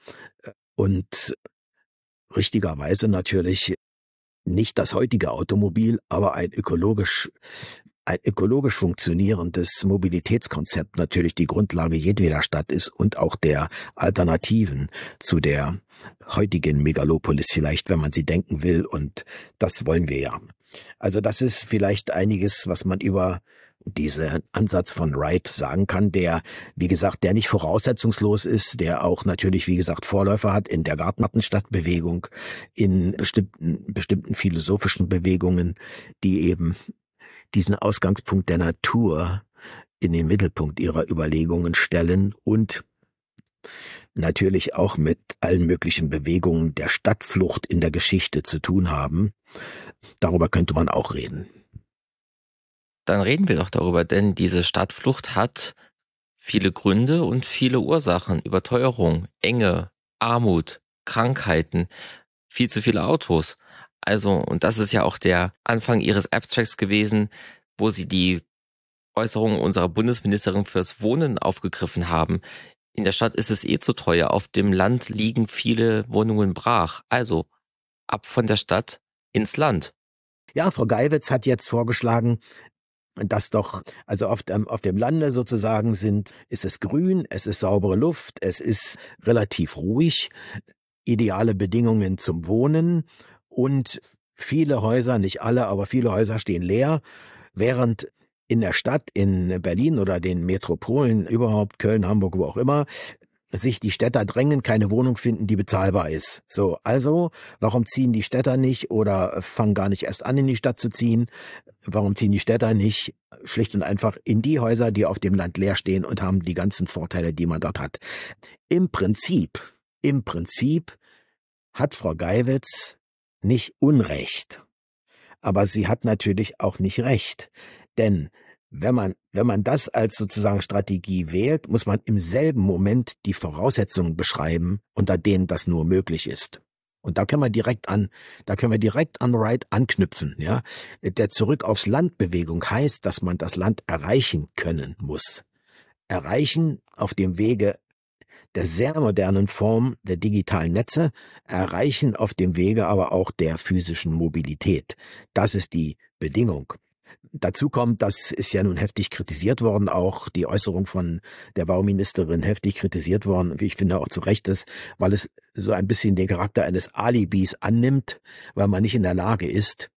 und richtigerweise natürlich nicht das heutige Automobil, aber ein ökologisch ein ökologisch funktionierendes Mobilitätskonzept natürlich die Grundlage jedweder Stadt ist und auch der Alternativen zu der heutigen Megalopolis vielleicht, wenn man sie denken will, und das wollen wir ja. Also das ist vielleicht einiges, was man über diesen Ansatz von Wright sagen kann, der, wie gesagt, der nicht voraussetzungslos ist, der auch natürlich, wie gesagt, Vorläufer hat in der Gartenstadtbewegung, in bestimmten, bestimmten philosophischen Bewegungen, die eben diesen Ausgangspunkt der Natur in den Mittelpunkt ihrer Überlegungen stellen und natürlich auch mit allen möglichen Bewegungen der Stadtflucht in der Geschichte zu tun haben. Darüber könnte man auch reden. Dann reden wir doch darüber, denn diese Stadtflucht hat viele Gründe und viele Ursachen. Überteuerung, Enge, Armut, Krankheiten, viel zu viele Autos. Also, und das ist ja auch der Anfang ihres Abstracts gewesen, wo sie die Äußerungen unserer Bundesministerin fürs Wohnen aufgegriffen haben. In der Stadt ist es eh zu teuer, auf dem Land liegen viele Wohnungen brach. Also, ab von der Stadt ins Land. Ja, Frau Geiwitz hat jetzt vorgeschlagen, dass doch, also auf dem, auf dem Lande sozusagen sind, ist es grün, es ist saubere Luft, es ist relativ ruhig, ideale Bedingungen zum Wohnen und viele Häuser, nicht alle, aber viele Häuser stehen leer, während in der Stadt, in Berlin oder den Metropolen überhaupt, Köln, Hamburg, wo auch immer, sich die Städter drängen, keine Wohnung finden, die bezahlbar ist. So, also, warum ziehen die Städter nicht oder fangen gar nicht erst an, in die Stadt zu ziehen? Warum ziehen die Städter nicht schlicht und einfach in die Häuser, die auf dem Land leer stehen und haben die ganzen Vorteile, die man dort hat? Im Prinzip, im Prinzip hat Frau Geiwitz nicht Unrecht. Aber sie hat natürlich auch nicht recht. Denn wenn man, wenn man das als sozusagen Strategie wählt, muss man im selben Moment die Voraussetzungen beschreiben, unter denen das nur möglich ist. Und da können wir direkt an, da können wir direkt an Wright anknüpfen, ja. Der Zurück aufs Land Bewegung heißt, dass man das Land erreichen können muss. Erreichen auf dem Wege der sehr modernen Form der digitalen Netze, erreichen auf dem Wege aber auch der physischen Mobilität. Das ist die Bedingung. Dazu kommt, das ist ja nun heftig kritisiert worden, auch die Äußerung von der Bauministerin heftig kritisiert worden, wie ich finde auch zu Recht ist, weil es so ein bisschen den Charakter eines Alibis annimmt, weil man nicht in der Lage ist,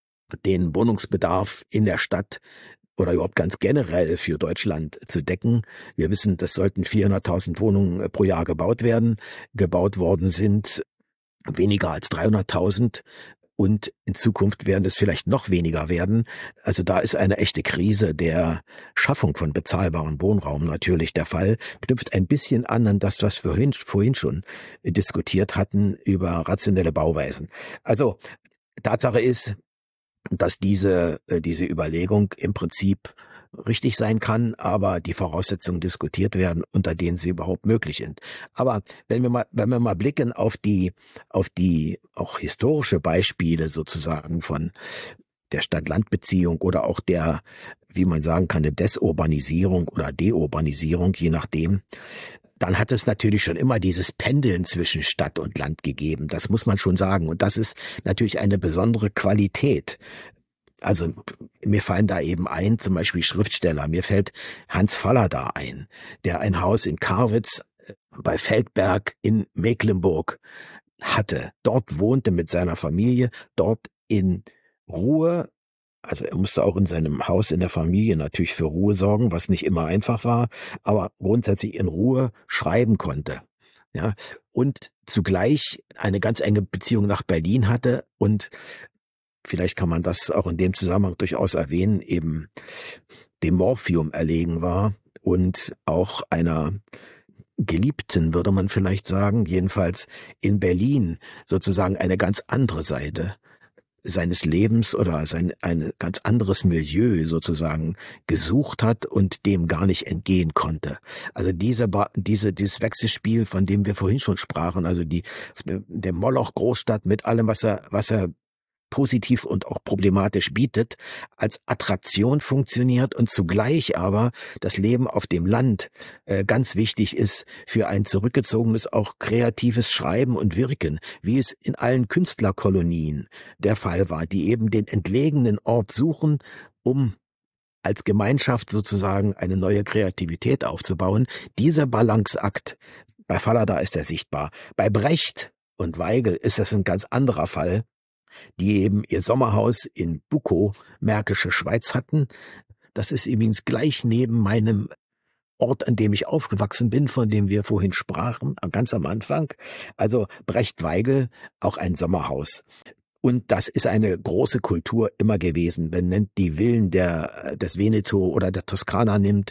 den Wohnungsbedarf in der Stadt oder überhaupt ganz generell für Deutschland zu decken. Wir wissen, das sollten vierhunderttausend Wohnungen pro Jahr gebaut werden. Gebaut worden sind weniger als dreihunderttausend. Und in Zukunft werden es vielleicht noch weniger werden. Also da ist eine echte Krise der Schaffung von bezahlbarem Wohnraum natürlich der Fall. Knüpft ein bisschen an an das, was wir vorhin, vorhin schon diskutiert hatten über rationelle Bauweisen. Also Tatsache ist, dass diese, diese Überlegung im Prinzip richtig sein kann, aber die Voraussetzungen diskutiert werden, unter denen sie überhaupt möglich sind. Aber wenn wir mal, wenn wir mal blicken auf die, auf die auch historische Beispiele sozusagen von der Stadt-Land-Beziehung oder auch der, wie man sagen kann, der Desurbanisierung oder Deurbanisierung, je nachdem, dann hat es natürlich schon immer dieses Pendeln zwischen Stadt und Land gegeben. Das muss man schon sagen. Und das ist natürlich eine besondere Qualität. Also mir fallen da eben ein, zum Beispiel Schriftsteller. Mir fällt Hans Fallada ein, der ein Haus in Karwitz bei Feldberg in Mecklenburg hatte. Dort wohnte mit seiner Familie, dort in Ruhe. Also er musste auch in seinem Haus in der Familie natürlich für Ruhe sorgen, was nicht immer einfach war, aber grundsätzlich in Ruhe schreiben konnte. Ja, und zugleich eine ganz enge Beziehung nach Berlin hatte und vielleicht kann man das auch in dem Zusammenhang durchaus erwähnen, eben dem Morphium erlegen war und auch einer Geliebten, würde man vielleicht sagen, jedenfalls in Berlin sozusagen eine ganz andere Seite seines Lebens oder sein ein ganz anderes Milieu sozusagen gesucht hat und dem gar nicht entgehen konnte. Also diese diese dieses Wechselspiel, von dem wir vorhin schon sprachen, also die der Moloch Großstadt mit allem, was er was er positiv und auch problematisch bietet, als Attraktion funktioniert und zugleich aber das Leben auf dem Land äh, ganz wichtig ist für ein zurückgezogenes, auch kreatives Schreiben und Wirken, wie es in allen Künstlerkolonien der Fall war, die eben den entlegenen Ort suchen, um als Gemeinschaft sozusagen eine neue Kreativität aufzubauen. Dieser Balanceakt, bei Fallada ist er sichtbar. Bei Brecht und Weigel ist das ein ganz anderer Fall, die eben ihr Sommerhaus in Bukow, Märkische Schweiz hatten. Das ist übrigens gleich neben meinem Ort, an dem ich aufgewachsen bin, von dem wir vorhin sprachen, ganz am Anfang. Also Brecht-Weigel, auch ein Sommerhaus. Und das ist eine große Kultur immer gewesen. Wenn man die Villen der, des Veneto oder der Toskana nimmt,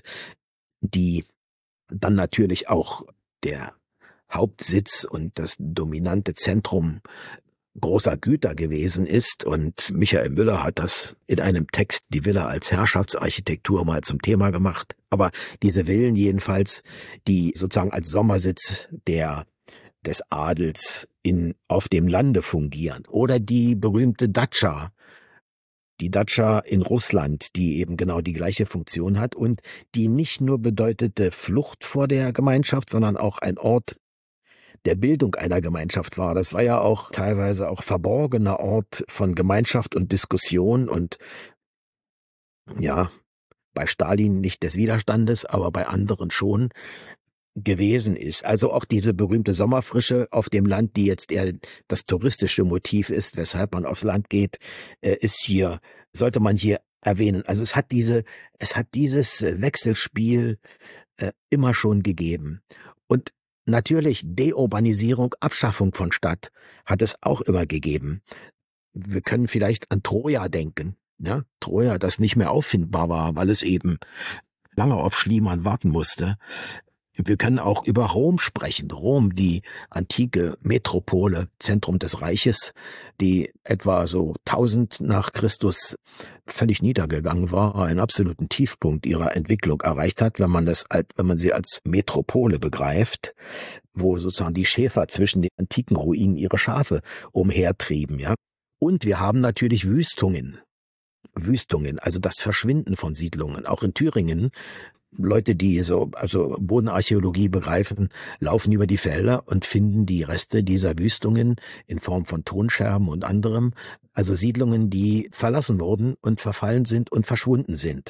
die dann natürlich auch der Hauptsitz und das dominante Zentrum großer Güter gewesen ist, und Michael Müller hat das in einem Text, die Villa als Herrschaftsarchitektur, mal zum Thema gemacht. Aber diese Villen jedenfalls, die sozusagen als Sommersitz der des Adels in auf dem Lande fungieren, oder die berühmte Datscha, die Datscha in Russland, die eben genau die gleiche Funktion hat und die nicht nur bedeutete Flucht vor der Gemeinschaft, sondern auch ein Ort der Bildung einer Gemeinschaft war. Das war ja auch teilweise auch verborgener Ort von Gemeinschaft und Diskussion und ja, bei Stalin nicht des Widerstandes, aber bei anderen schon gewesen ist. Also auch diese berühmte Sommerfrische auf dem Land, die jetzt eher das touristische Motiv ist, weshalb man aufs Land geht, äh, ist hier, sollte man hier erwähnen. Also es hat diese, es hat dieses Wechselspiel äh, immer schon gegeben. Und natürlich Deurbanisierung, Abschaffung von Stadt hat es auch immer gegeben. Wir können vielleicht an Troja denken. Ja, Troja, das nicht mehr auffindbar war, weil es eben lange auf Schliemann warten musste. Wir können auch über Rom sprechen. Rom, die antike Metropole, Zentrum des Reiches, die etwa so tausend nach Christus völlig niedergegangen war, einen absoluten Tiefpunkt ihrer Entwicklung erreicht hat, wenn man das, wenn man sie als Metropole begreift, wo sozusagen die Schäfer zwischen den antiken Ruinen ihre Schafe umhertrieben, ja. Und wir haben natürlich Wüstungen. Wüstungen, also das Verschwinden von Siedlungen. Auch in Thüringen, Leute, die so also Bodenarchäologie begreifen, laufen über die Felder und finden die Reste dieser Wüstungen in Form von Tonscherben und anderem, also Siedlungen, die verlassen wurden und verfallen sind und verschwunden sind.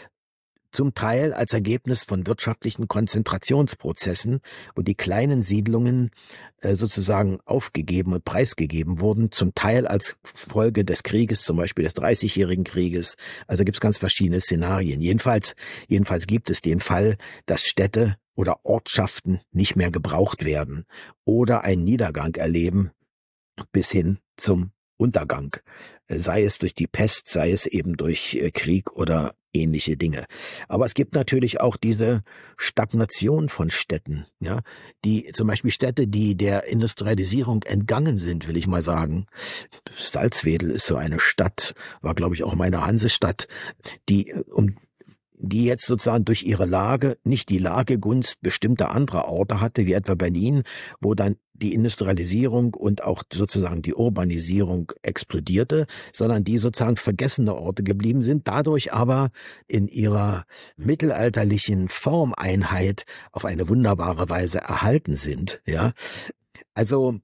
Zum Teil als Ergebnis von wirtschaftlichen Konzentrationsprozessen, wo die kleinen Siedlungen äh, sozusagen aufgegeben und preisgegeben wurden, zum Teil als Folge des Krieges, zum Beispiel des Dreißigjährigen Krieges. Also gibt es ganz verschiedene Szenarien. Jedenfalls, jedenfalls gibt es den Fall, dass Städte oder Ortschaften nicht mehr gebraucht werden oder einen Niedergang erleben bis hin zum Untergang, sei es durch die Pest, sei es eben durch äh, Krieg oder ähnliche Dinge. Aber es gibt natürlich auch diese Stagnation von Städten, ja, die zum Beispiel Städte, die der Industrialisierung entgangen sind, will ich mal sagen. Salzwedel ist so eine Stadt, war glaube ich auch meine Hansestadt, die um die jetzt sozusagen durch ihre Lage nicht die Lagegunst bestimmter anderer Orte hatte, wie etwa Berlin, wo dann die Industrialisierung und auch sozusagen die Urbanisierung explodierte, sondern die sozusagen vergessene Orte geblieben sind, dadurch aber in ihrer mittelalterlichen Formeinheit auf eine wunderbare Weise erhalten sind, ja. Also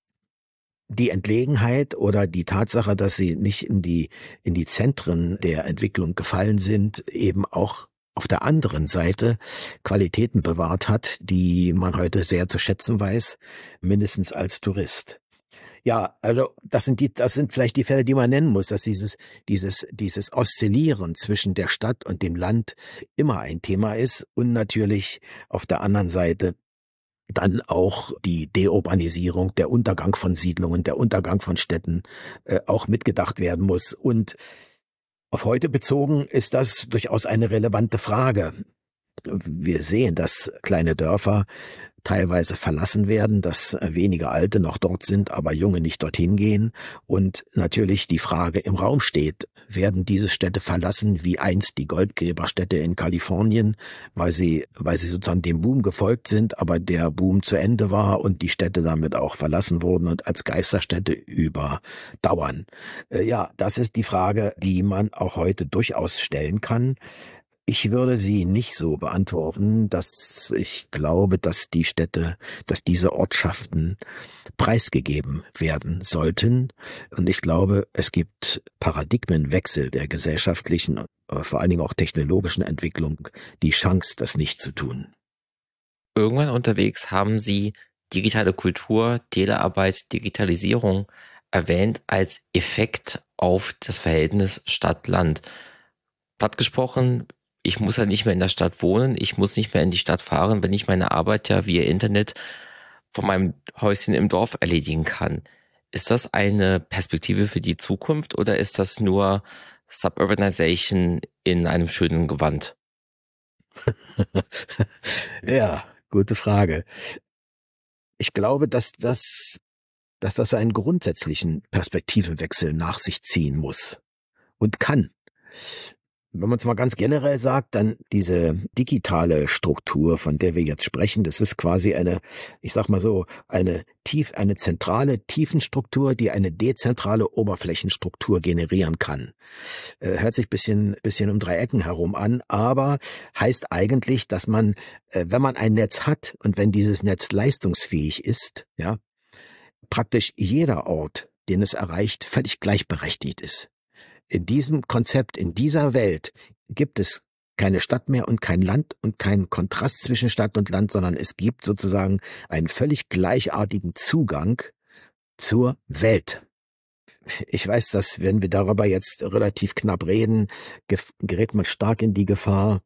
die Entlegenheit oder die Tatsache, dass sie nicht in die, in die Zentren der Entwicklung gefallen sind, eben auch auf der anderen Seite Qualitäten bewahrt hat, die man heute sehr zu schätzen weiß, mindestens als Tourist. Ja, also das sind die, das sind vielleicht die Fälle, die man nennen muss, dass dieses, dieses, dieses Oszillieren zwischen der Stadt und dem Land immer ein Thema ist und natürlich auf der anderen Seite dann auch die Deurbanisierung, der Untergang von Siedlungen, der Untergang von Städten äh, auch mitgedacht werden muss. Und auf heute bezogen ist das durchaus eine relevante Frage. Wir sehen, dass kleine Dörfer teilweise verlassen werden, dass wenige Alte noch dort sind, aber Junge nicht dorthin gehen. Und natürlich die Frage im Raum steht, werden diese Städte verlassen, wie einst die Goldgräberstädte in Kalifornien, weil sie, weil sie sozusagen dem Boom gefolgt sind, aber der Boom zu Ende war und die Städte damit auch verlassen wurden und als Geisterstädte überdauern. Äh, ja, das ist die Frage, die man auch heute durchaus stellen kann. Ich würde sie nicht so beantworten, dass ich glaube, dass die Städte, dass diese Ortschaften preisgegeben werden sollten. Und ich glaube, es gibt Paradigmenwechsel der gesellschaftlichen, aber vor allen Dingen auch technologischen Entwicklung, die Chance, das nicht zu tun. Irgendwann unterwegs haben Sie digitale Kultur, Telearbeit, Digitalisierung erwähnt als Effekt auf das Verhältnis Stadt-Land. Platt gesprochen, ich muss halt nicht mehr in der Stadt wohnen, ich muss nicht mehr in die Stadt fahren, wenn ich meine Arbeit ja via Internet von meinem Häuschen im Dorf erledigen kann. Ist das eine Perspektive für die Zukunft oder ist das nur Suburbanization in einem schönen Gewand? Ja, gute Frage. Ich glaube, dass das, dass das einen grundsätzlichen Perspektivenwechsel nach sich ziehen muss und kann. Wenn man es mal ganz generell sagt, dann diese digitale Struktur, von der wir jetzt sprechen, das ist quasi eine, ich sag mal so, eine tief, eine zentrale Tiefenstruktur, die eine dezentrale Oberflächenstruktur generieren kann. Äh, hört sich bisschen, bisschen um drei Ecken herum an, aber heißt eigentlich, dass man, äh, wenn man ein Netz hat und wenn dieses Netz leistungsfähig ist, ja, praktisch jeder Ort, den es erreicht, völlig gleichberechtigt ist. In diesem Konzept, in dieser Welt gibt es keine Stadt mehr und kein Land und kein Kontrast zwischen Stadt und Land, sondern es gibt sozusagen einen völlig gleichartigen Zugang zur Welt. Ich weiß, dass wenn wir darüber jetzt relativ knapp reden, gerät man stark in die Gefahr,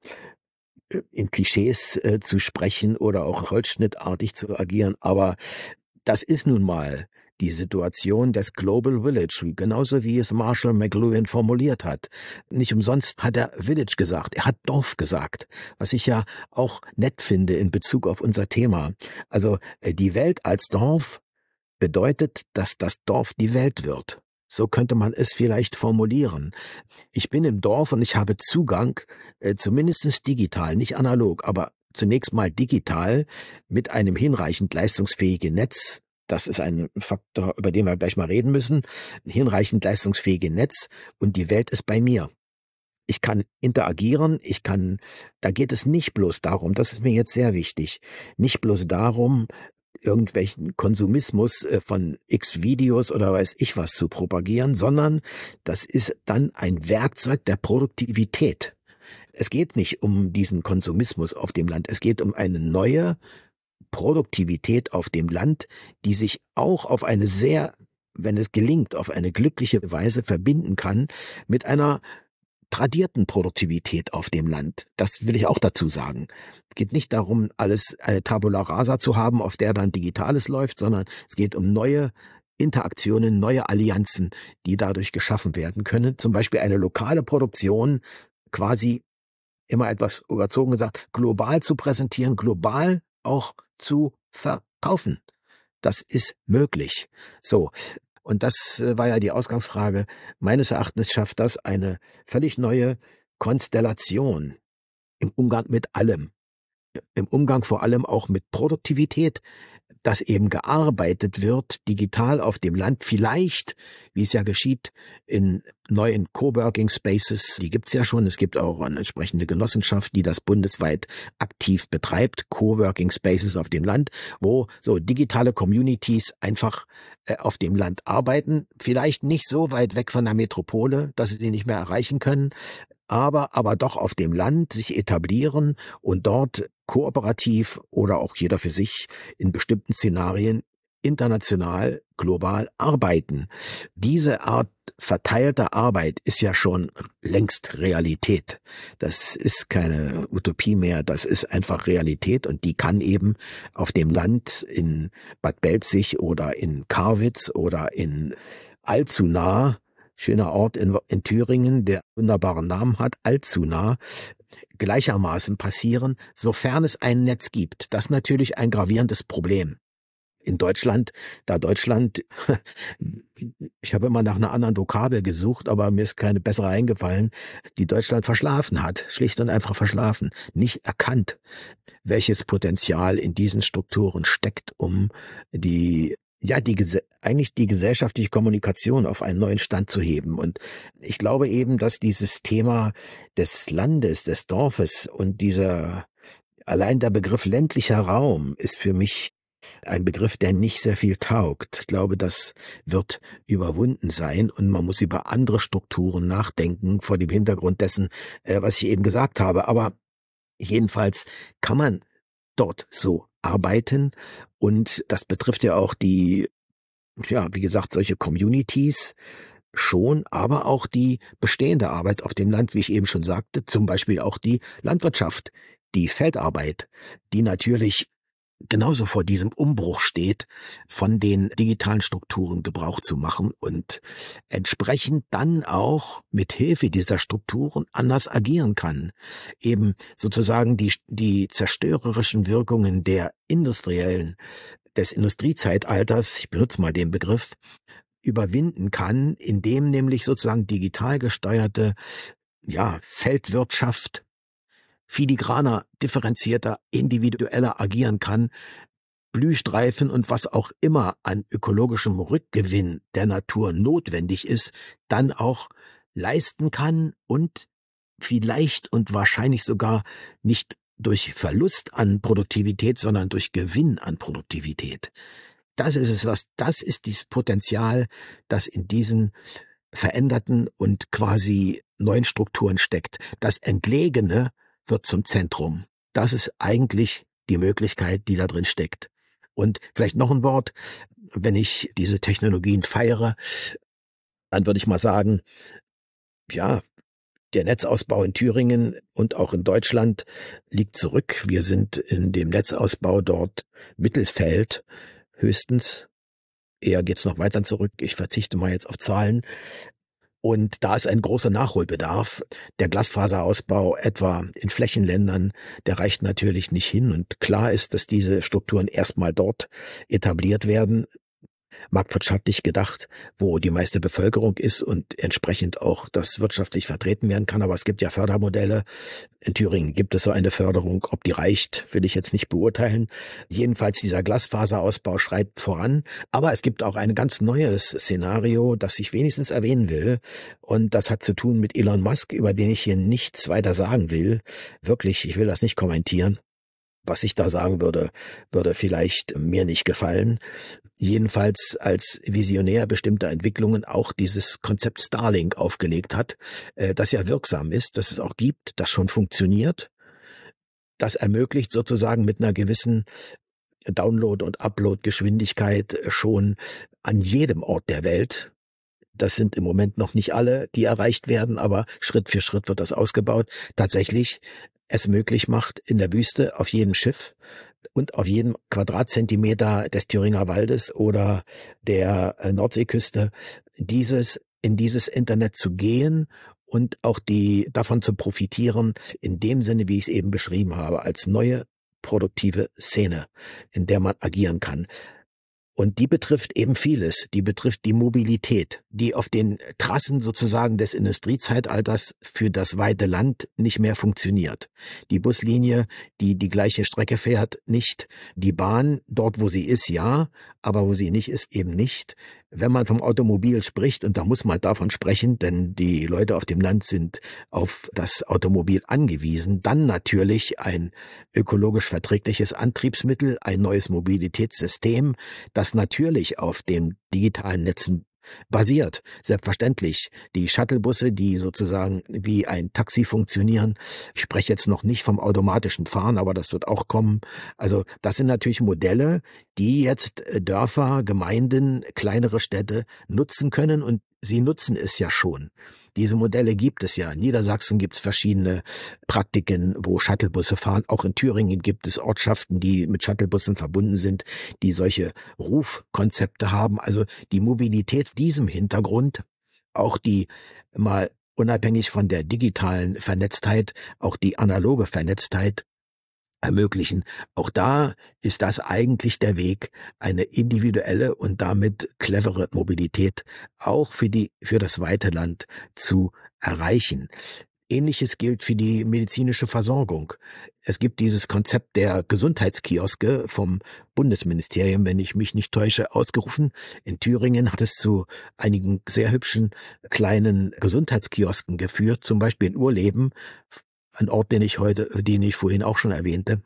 in Klischees äh, zu sprechen oder auch holzschnittartig zu agieren. Aber das ist nun mal die Situation des Global Village, genauso wie es Marshall McLuhan formuliert hat. Nicht umsonst hat er Village gesagt, er hat Dorf gesagt, was ich ja auch nett finde in Bezug auf unser Thema. Also die Welt als Dorf bedeutet, dass das Dorf die Welt wird. So könnte man es vielleicht formulieren. Ich bin im Dorf und ich habe Zugang, äh, zumindest digital, nicht analog, aber zunächst mal digital mit einem hinreichend leistungsfähigen Netz. Das ist ein Faktor, über den wir gleich mal reden müssen. Ein hinreichend leistungsfähiges Netz und die Welt ist bei mir. Ich kann interagieren, ich kann, da geht es nicht bloß darum, das ist mir jetzt sehr wichtig, nicht bloß darum, irgendwelchen Konsumismus von x Videos oder weiß ich was zu propagieren, sondern das ist dann ein Werkzeug der Produktivität. Es geht nicht um diesen Konsumismus auf dem Land, es geht um eine neue Produktivität auf dem Land, die sich auch auf eine sehr, wenn es gelingt, auf eine glückliche Weise verbinden kann mit einer tradierten Produktivität auf dem Land. Das will ich auch dazu sagen. Es geht nicht darum, alles eine Tabula rasa zu haben, auf der dann Digitales läuft, sondern es geht um neue Interaktionen, neue Allianzen, die dadurch geschaffen werden können. Zum Beispiel eine lokale Produktion quasi, immer etwas überzogen gesagt, global zu präsentieren, global auch zu verkaufen. Das ist möglich. So. Und das war ja die Ausgangsfrage. Meines Erachtens schafft das eine völlig neue Konstellation im Umgang mit allem. Im Umgang vor allem auch mit Produktivität, dass eben gearbeitet wird, digital auf dem Land, vielleicht, wie es ja geschieht, in neuen Coworking Spaces, die gibt's ja schon, es gibt auch eine entsprechende Genossenschaft, die das bundesweit aktiv betreibt, Coworking Spaces auf dem Land, wo so digitale Communities einfach äh, auf dem Land arbeiten, vielleicht nicht so weit weg von der Metropole, dass sie die nicht mehr erreichen können, aber aber doch auf dem Land sich etablieren und dort kooperativ oder auch jeder für sich in bestimmten Szenarien international, global arbeiten. Diese Art verteilter Arbeit ist ja schon längst Realität. Das ist keine Utopie mehr, das ist einfach Realität und die kann eben auf dem Land in Bad Belzig oder in Karwitz oder in Altona, schöner Ort in, in Thüringen, der wunderbaren Namen hat, Altona, gleichermaßen passieren, sofern es ein Netz gibt. Das ist natürlich ein gravierendes Problem. In Deutschland, da Deutschland, ich habe immer nach einer anderen Vokabel gesucht, aber mir ist keine bessere eingefallen, die Deutschland verschlafen hat, schlicht und einfach verschlafen, nicht erkannt, welches Potenzial in diesen Strukturen steckt, um die ja, die eigentlich die gesellschaftliche Kommunikation auf einen neuen Stand zu heben. Und ich glaube eben, dass dieses Thema des Landes, des Dorfes und dieser, allein der Begriff ländlicher Raum ist für mich ein Begriff, der nicht sehr viel taugt. Ich glaube, das wird überwunden sein und man muss über andere Strukturen nachdenken vor dem Hintergrund dessen, was ich eben gesagt habe. Aber jedenfalls kann man dort so arbeiten und das betrifft ja auch die, ja, wie gesagt, solche Communities schon, aber auch die bestehende Arbeit auf dem Land, wie ich eben schon sagte, zum Beispiel auch die Landwirtschaft, die Feldarbeit, die natürlich genauso vor diesem Umbruch steht, von den digitalen Strukturen Gebrauch zu machen und entsprechend dann auch mit Hilfe dieser Strukturen anders agieren kann. Eben sozusagen die, die zerstörerischen Wirkungen der industriellen, des Industriezeitalters, ich benutze mal den Begriff, überwinden kann, indem nämlich sozusagen digital gesteuerte, ja, Feldwirtschaft filigraner, differenzierter, individueller agieren kann, Blühstreifen und was auch immer an ökologischem Rückgewinn der Natur notwendig ist, dann auch leisten kann und vielleicht und wahrscheinlich sogar nicht durch Verlust an Produktivität, sondern durch Gewinn an Produktivität. Das ist es, was, das ist dieses Potenzial, das in diesen veränderten und quasi neuen Strukturen steckt. Das Entlegene wird zum Zentrum. Das ist eigentlich die Möglichkeit, die da drin steckt. Und vielleicht noch ein Wort, wenn ich diese Technologien feiere, dann würde ich mal sagen, ja, der Netzausbau in Thüringen und auch in Deutschland liegt zurück. Wir sind in dem Netzausbau dort Mittelfeld höchstens. Eher geht's noch weiter zurück. Ich verzichte mal jetzt auf Zahlen. Und da ist ein großer Nachholbedarf. Der Glasfaserausbau etwa in Flächenländern, der reicht natürlich nicht hin. Und klar ist, dass diese Strukturen erstmal dort etabliert werden, marktwirtschaftlich gedacht, wo die meiste Bevölkerung ist und entsprechend auch das wirtschaftlich vertreten werden kann. Aber es gibt ja Fördermodelle. In Thüringen gibt es so eine Förderung. Ob die reicht, will ich jetzt nicht beurteilen. Jedenfalls dieser Glasfaserausbau schreitet voran. Aber es gibt auch ein ganz neues Szenario, das ich wenigstens erwähnen will. Und das hat zu tun mit Elon Musk, über den ich hier nichts weiter sagen will. Wirklich, ich will das nicht kommentieren. Was ich da sagen würde, würde vielleicht mir nicht gefallen. Jedenfalls als Visionär bestimmter Entwicklungen auch dieses Konzept Starlink aufgelegt hat, das ja wirksam ist, dass es auch gibt, das schon funktioniert. Das ermöglicht sozusagen mit einer gewissen Download- und Upload-Geschwindigkeit schon an jedem Ort der Welt. Das sind im Moment noch nicht alle, die erreicht werden, aber Schritt für Schritt wird das ausgebaut. Tatsächlich es möglich macht, in der Wüste auf jedem Schiff und auf jedem Quadratzentimeter des Thüringer Waldes oder der Nordseeküste dieses, in dieses Internet zu gehen und auch die, davon zu profitieren, in dem Sinne, wie ich es eben beschrieben habe, als neue produktive Szene, in der man agieren kann. Und die betrifft eben vieles. Die betrifft die Mobilität, die auf den Trassen sozusagen des Industriezeitalters für das weite Land nicht mehr funktioniert. Die Buslinie, die die gleiche Strecke fährt, nicht. Die Bahn, dort wo sie ist, ja, aber wo sie nicht ist, eben nicht. Wenn man vom Automobil spricht, und da muss man davon sprechen, denn die Leute auf dem Land sind auf das Automobil angewiesen, dann natürlich ein ökologisch verträgliches Antriebsmittel, ein neues Mobilitätssystem, das natürlich auf den digitalen Netzen basiert. Selbstverständlich. Die Shuttlebusse, die sozusagen wie ein Taxi funktionieren. Ich spreche jetzt noch nicht vom automatischen Fahren, aber das wird auch kommen. Also das sind natürlich Modelle, die jetzt Dörfer, Gemeinden, kleinere Städte nutzen können und sie nutzen es ja schon. Diese Modelle gibt es ja. In Niedersachsen gibt es verschiedene Praktiken, wo Shuttlebusse fahren. Auch in Thüringen gibt es Ortschaften, die mit Shuttlebussen verbunden sind, die solche Rufkonzepte haben. Also die Mobilität vor diesem Hintergrund, auch die mal unabhängig von der digitalen Vernetztheit, auch die analoge Vernetztheit ermöglichen. Auch da ist das eigentlich der Weg, eine individuelle und damit clevere Mobilität auch für die, für das weite Land zu erreichen. Ähnliches gilt für die medizinische Versorgung. Es gibt dieses Konzept der Gesundheitskioske vom Bundesministerium, wenn ich mich nicht täusche, ausgerufen. In Thüringen hat es zu einigen sehr hübschen kleinen Gesundheitskiosken geführt, zum Beispiel in Urleben, ein Ort, den ich heute, den ich vorhin auch schon erwähnte,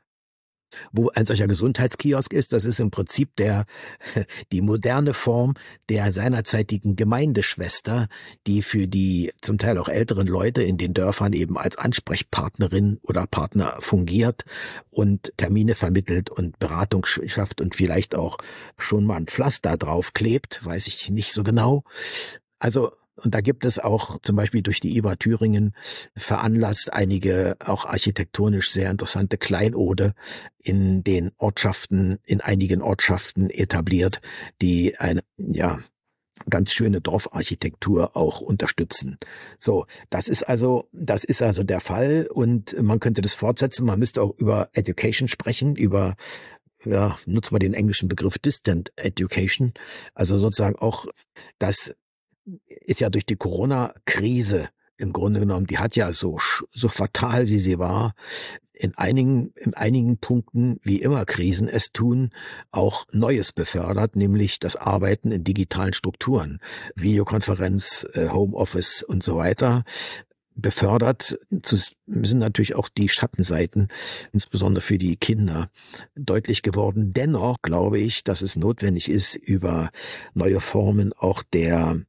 wo ein solcher Gesundheitskiosk ist. Das ist im Prinzip der, die moderne Form der seinerzeitigen Gemeindeschwester, die für die zum Teil auch älteren Leute in den Dörfern eben als Ansprechpartnerin oder Partner fungiert und Termine vermittelt und Beratung schafft und vielleicht auch schon mal ein Pflaster draufklebt, weiß ich nicht so genau. Also und da gibt es auch zum Beispiel durch die I B A Thüringen veranlasst einige auch architektonisch sehr interessante Kleinode in den Ortschaften, in einigen Ortschaften etabliert, die eine, ja, ganz schöne Dorfarchitektur auch unterstützen. So, das ist also, das ist also der Fall und man könnte das fortsetzen. Man müsste auch über Education sprechen, über ja, nutzen wir den englischen Begriff Distant Education, also sozusagen auch das ist ja durch die Corona-Krise im Grunde genommen, die hat ja so, so fatal wie sie war, in einigen, in einigen Punkten, wie immer Krisen es tun, auch Neues befördert, nämlich das Arbeiten in digitalen Strukturen, Videokonferenz, Homeoffice und so weiter. Befördert sind natürlich auch die Schattenseiten, insbesondere für die Kinder, deutlich geworden. Dennoch glaube ich, dass es notwendig ist, über neue Formen auch der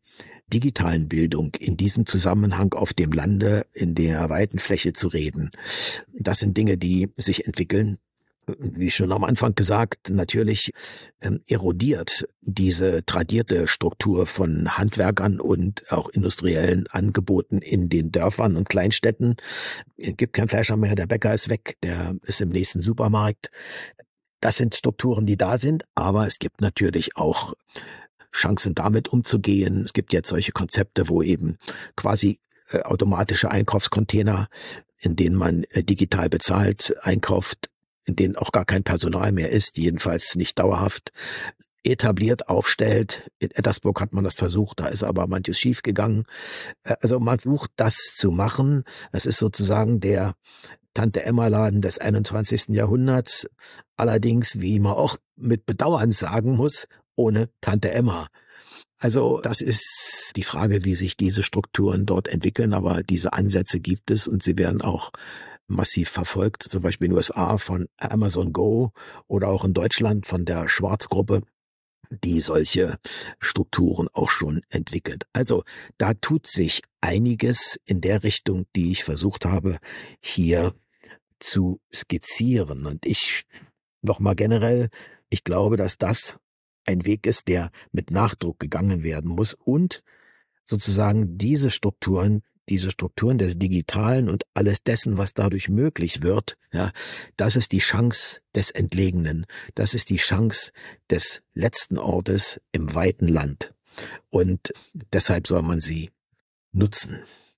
digitalen Bildung in diesem Zusammenhang auf dem Lande in der weiten Fläche zu reden. Das sind Dinge, die sich entwickeln. Wie schon am Anfang gesagt, natürlich ähm, erodiert diese tradierte Struktur von Handwerkern und auch industriellen Angeboten in den Dörfern und Kleinstädten. Es gibt kein Fleischer mehr, der Bäcker ist weg, der ist im nächsten Supermarkt. Das sind Strukturen, die da sind, aber es gibt natürlich auch Chancen, damit umzugehen. Es gibt jetzt solche Konzepte, wo eben quasi äh, automatische Einkaufscontainer, in denen man äh, digital bezahlt, einkauft, in denen auch gar kein Personal mehr ist, jedenfalls nicht dauerhaft, etabliert aufstellt. In Ettersburg hat man das versucht, da ist aber manches schief gegangen. Also man versucht, das zu machen. Das ist sozusagen der Tante-Emma-Laden des einundzwanzigsten Jahrhunderts. Allerdings, wie man auch mit Bedauern sagen muss, ohne Tante Emma. Also das ist die Frage, wie sich diese Strukturen dort entwickeln, aber diese Ansätze gibt es und sie werden auch massiv verfolgt, zum Beispiel in den U S A von Amazon Go oder auch in Deutschland von der Schwarz-Gruppe, die solche Strukturen auch schon entwickelt. Also da tut sich einiges in der Richtung, die ich versucht habe, hier zu skizzieren. Und ich nochmal generell, ich glaube, dass das ein Weg ist, der mit Nachdruck gegangen werden muss und sozusagen diese Strukturen, diese Strukturen des Digitalen und alles dessen, was dadurch möglich wird, ja, das ist die Chance des Entlegenen. Das ist die Chance des letzten Ortes im weiten Land. Und deshalb soll man sie nutzen.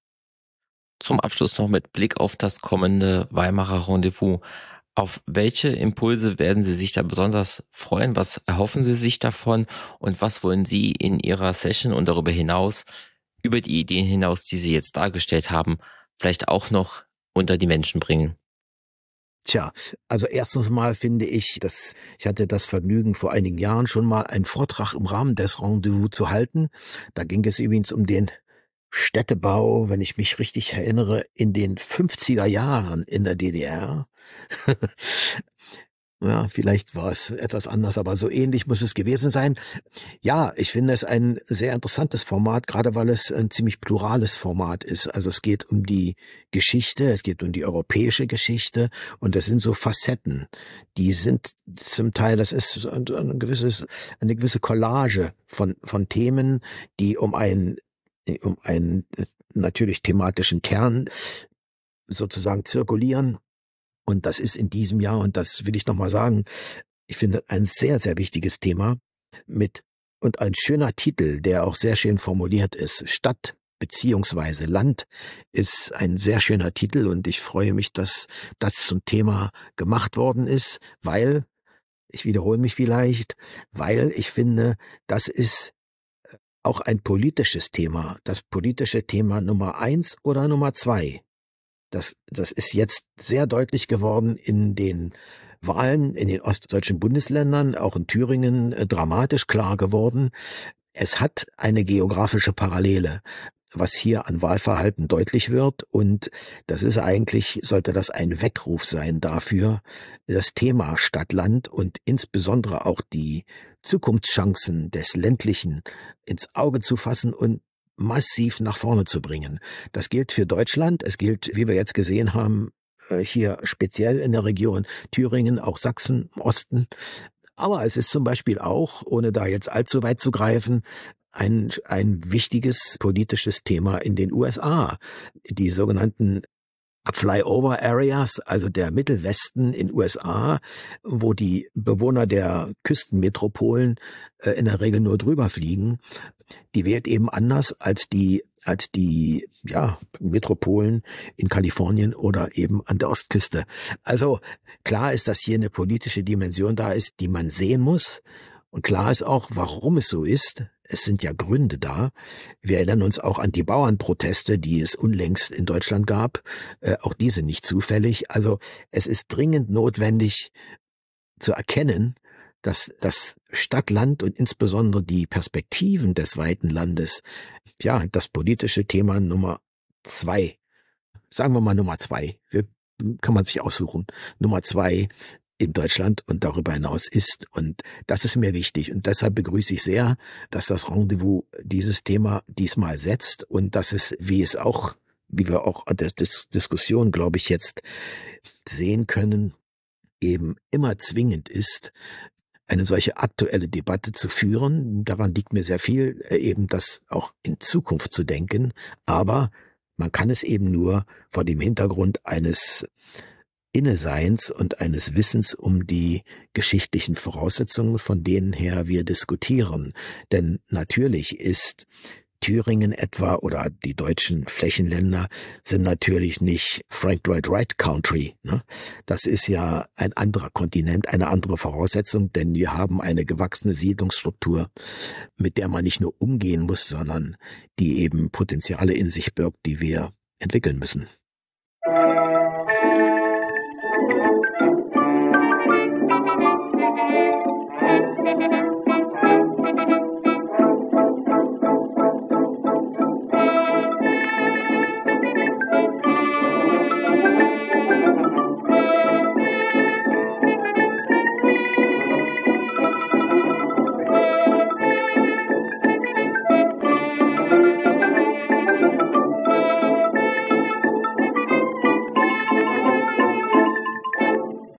Zum Abschluss noch mit Blick auf das kommende Weimarer Rendezvous. Auf welche Impulse werden Sie sich da besonders freuen? Was erhoffen Sie sich davon? Und was wollen Sie in Ihrer Session und darüber hinaus, über die Ideen hinaus, die Sie jetzt dargestellt haben, vielleicht auch noch unter die Menschen bringen? Tja, also erstens mal finde ich, dass ich hatte das Vergnügen, vor einigen Jahren schon mal einen Vortrag im Rahmen des Rendezvous zu halten. Da ging es übrigens um den Städtebau, wenn ich mich richtig erinnere, in den fünfziger Jahren in der D D R. Ja, vielleicht war es etwas anders, aber so ähnlich muss es gewesen sein. Ja, ich finde es ein sehr interessantes Format, gerade weil es ein ziemlich plurales Format ist. Also es geht um die Geschichte, es geht um die europäische Geschichte und es sind so Facetten. Die sind zum Teil, das ist ein gewisses, eine gewisse Collage von, von Themen, die um ein um einen natürlich thematischen Kern sozusagen zirkulieren. Und das ist in diesem Jahr, und das will ich nochmal sagen, ich finde ein sehr, sehr wichtiges Thema mit und ein schöner Titel, der auch sehr schön formuliert ist. Stadt beziehungsweise Land ist ein sehr schöner Titel und ich freue mich, dass das zum Thema gemacht worden ist, weil, ich wiederhole mich vielleicht, weil ich finde, das ist auch ein politisches Thema, das politische Thema Nummer eins oder Nummer zwei. Das, das ist jetzt sehr deutlich geworden in den Wahlen in den ostdeutschen Bundesländern, auch in Thüringen äh, dramatisch klar geworden. Es hat eine geografische Parallele, was hier an Wahlverhalten deutlich wird. Und das ist eigentlich, sollte das ein Weckruf sein dafür, das Thema Stadt-Land und insbesondere auch die Zukunftschancen des Ländlichen ins Auge zu fassen und massiv nach vorne zu bringen. Das gilt für Deutschland, es gilt, wie wir jetzt gesehen haben, hier speziell in der Region Thüringen, auch Sachsen im Osten. Aber es ist zum Beispiel auch, ohne da jetzt allzu weit zu greifen, ein, ein wichtiges politisches Thema in den U S A. Die sogenannten Flyover Areas, also der Mittelwesten in U S A, wo die Bewohner der Küstenmetropolen äh, in der Regel nur drüber fliegen, die wählt eben anders als die als die ja Metropolen in Kalifornien oder eben an der Ostküste. Also klar ist, dass hier eine politische Dimension da ist, die man sehen muss. Und klar ist auch, warum es so ist. Es sind ja Gründe da. Wir erinnern uns auch an die Bauernproteste, die es unlängst in Deutschland gab. Äh, auch diese nicht zufällig. Also es ist dringend notwendig zu erkennen, dass das Stadt-Land und insbesondere die Perspektiven des weiten Landes, ja, das politische Thema Nummer zwei, sagen wir mal Nummer zwei, wir, kann man sich aussuchen, Nummer zwei in Deutschland und darüber hinaus ist. Und das ist mir wichtig. Und deshalb begrüße ich sehr, dass das Rendezvous dieses Thema diesmal setzt und dass es, wie es auch, wie wir auch an der Diskussion, glaube ich, jetzt sehen können, eben immer zwingend ist, eine solche aktuelle Debatte zu führen. Daran liegt mir sehr viel, eben das auch in Zukunft zu denken. Aber man kann es eben nur vor dem Hintergrund eines Inneseins und eines Wissens um die geschichtlichen Voraussetzungen, von denen her wir diskutieren. Denn natürlich ist Thüringen etwa oder die deutschen Flächenländer sind natürlich nicht Frank Lloyd Wright Country. Ne? Das ist ja ein anderer Kontinent, eine andere Voraussetzung, denn wir haben eine gewachsene Siedlungsstruktur, mit der man nicht nur umgehen muss, sondern die eben Potenziale in sich birgt, die wir entwickeln müssen.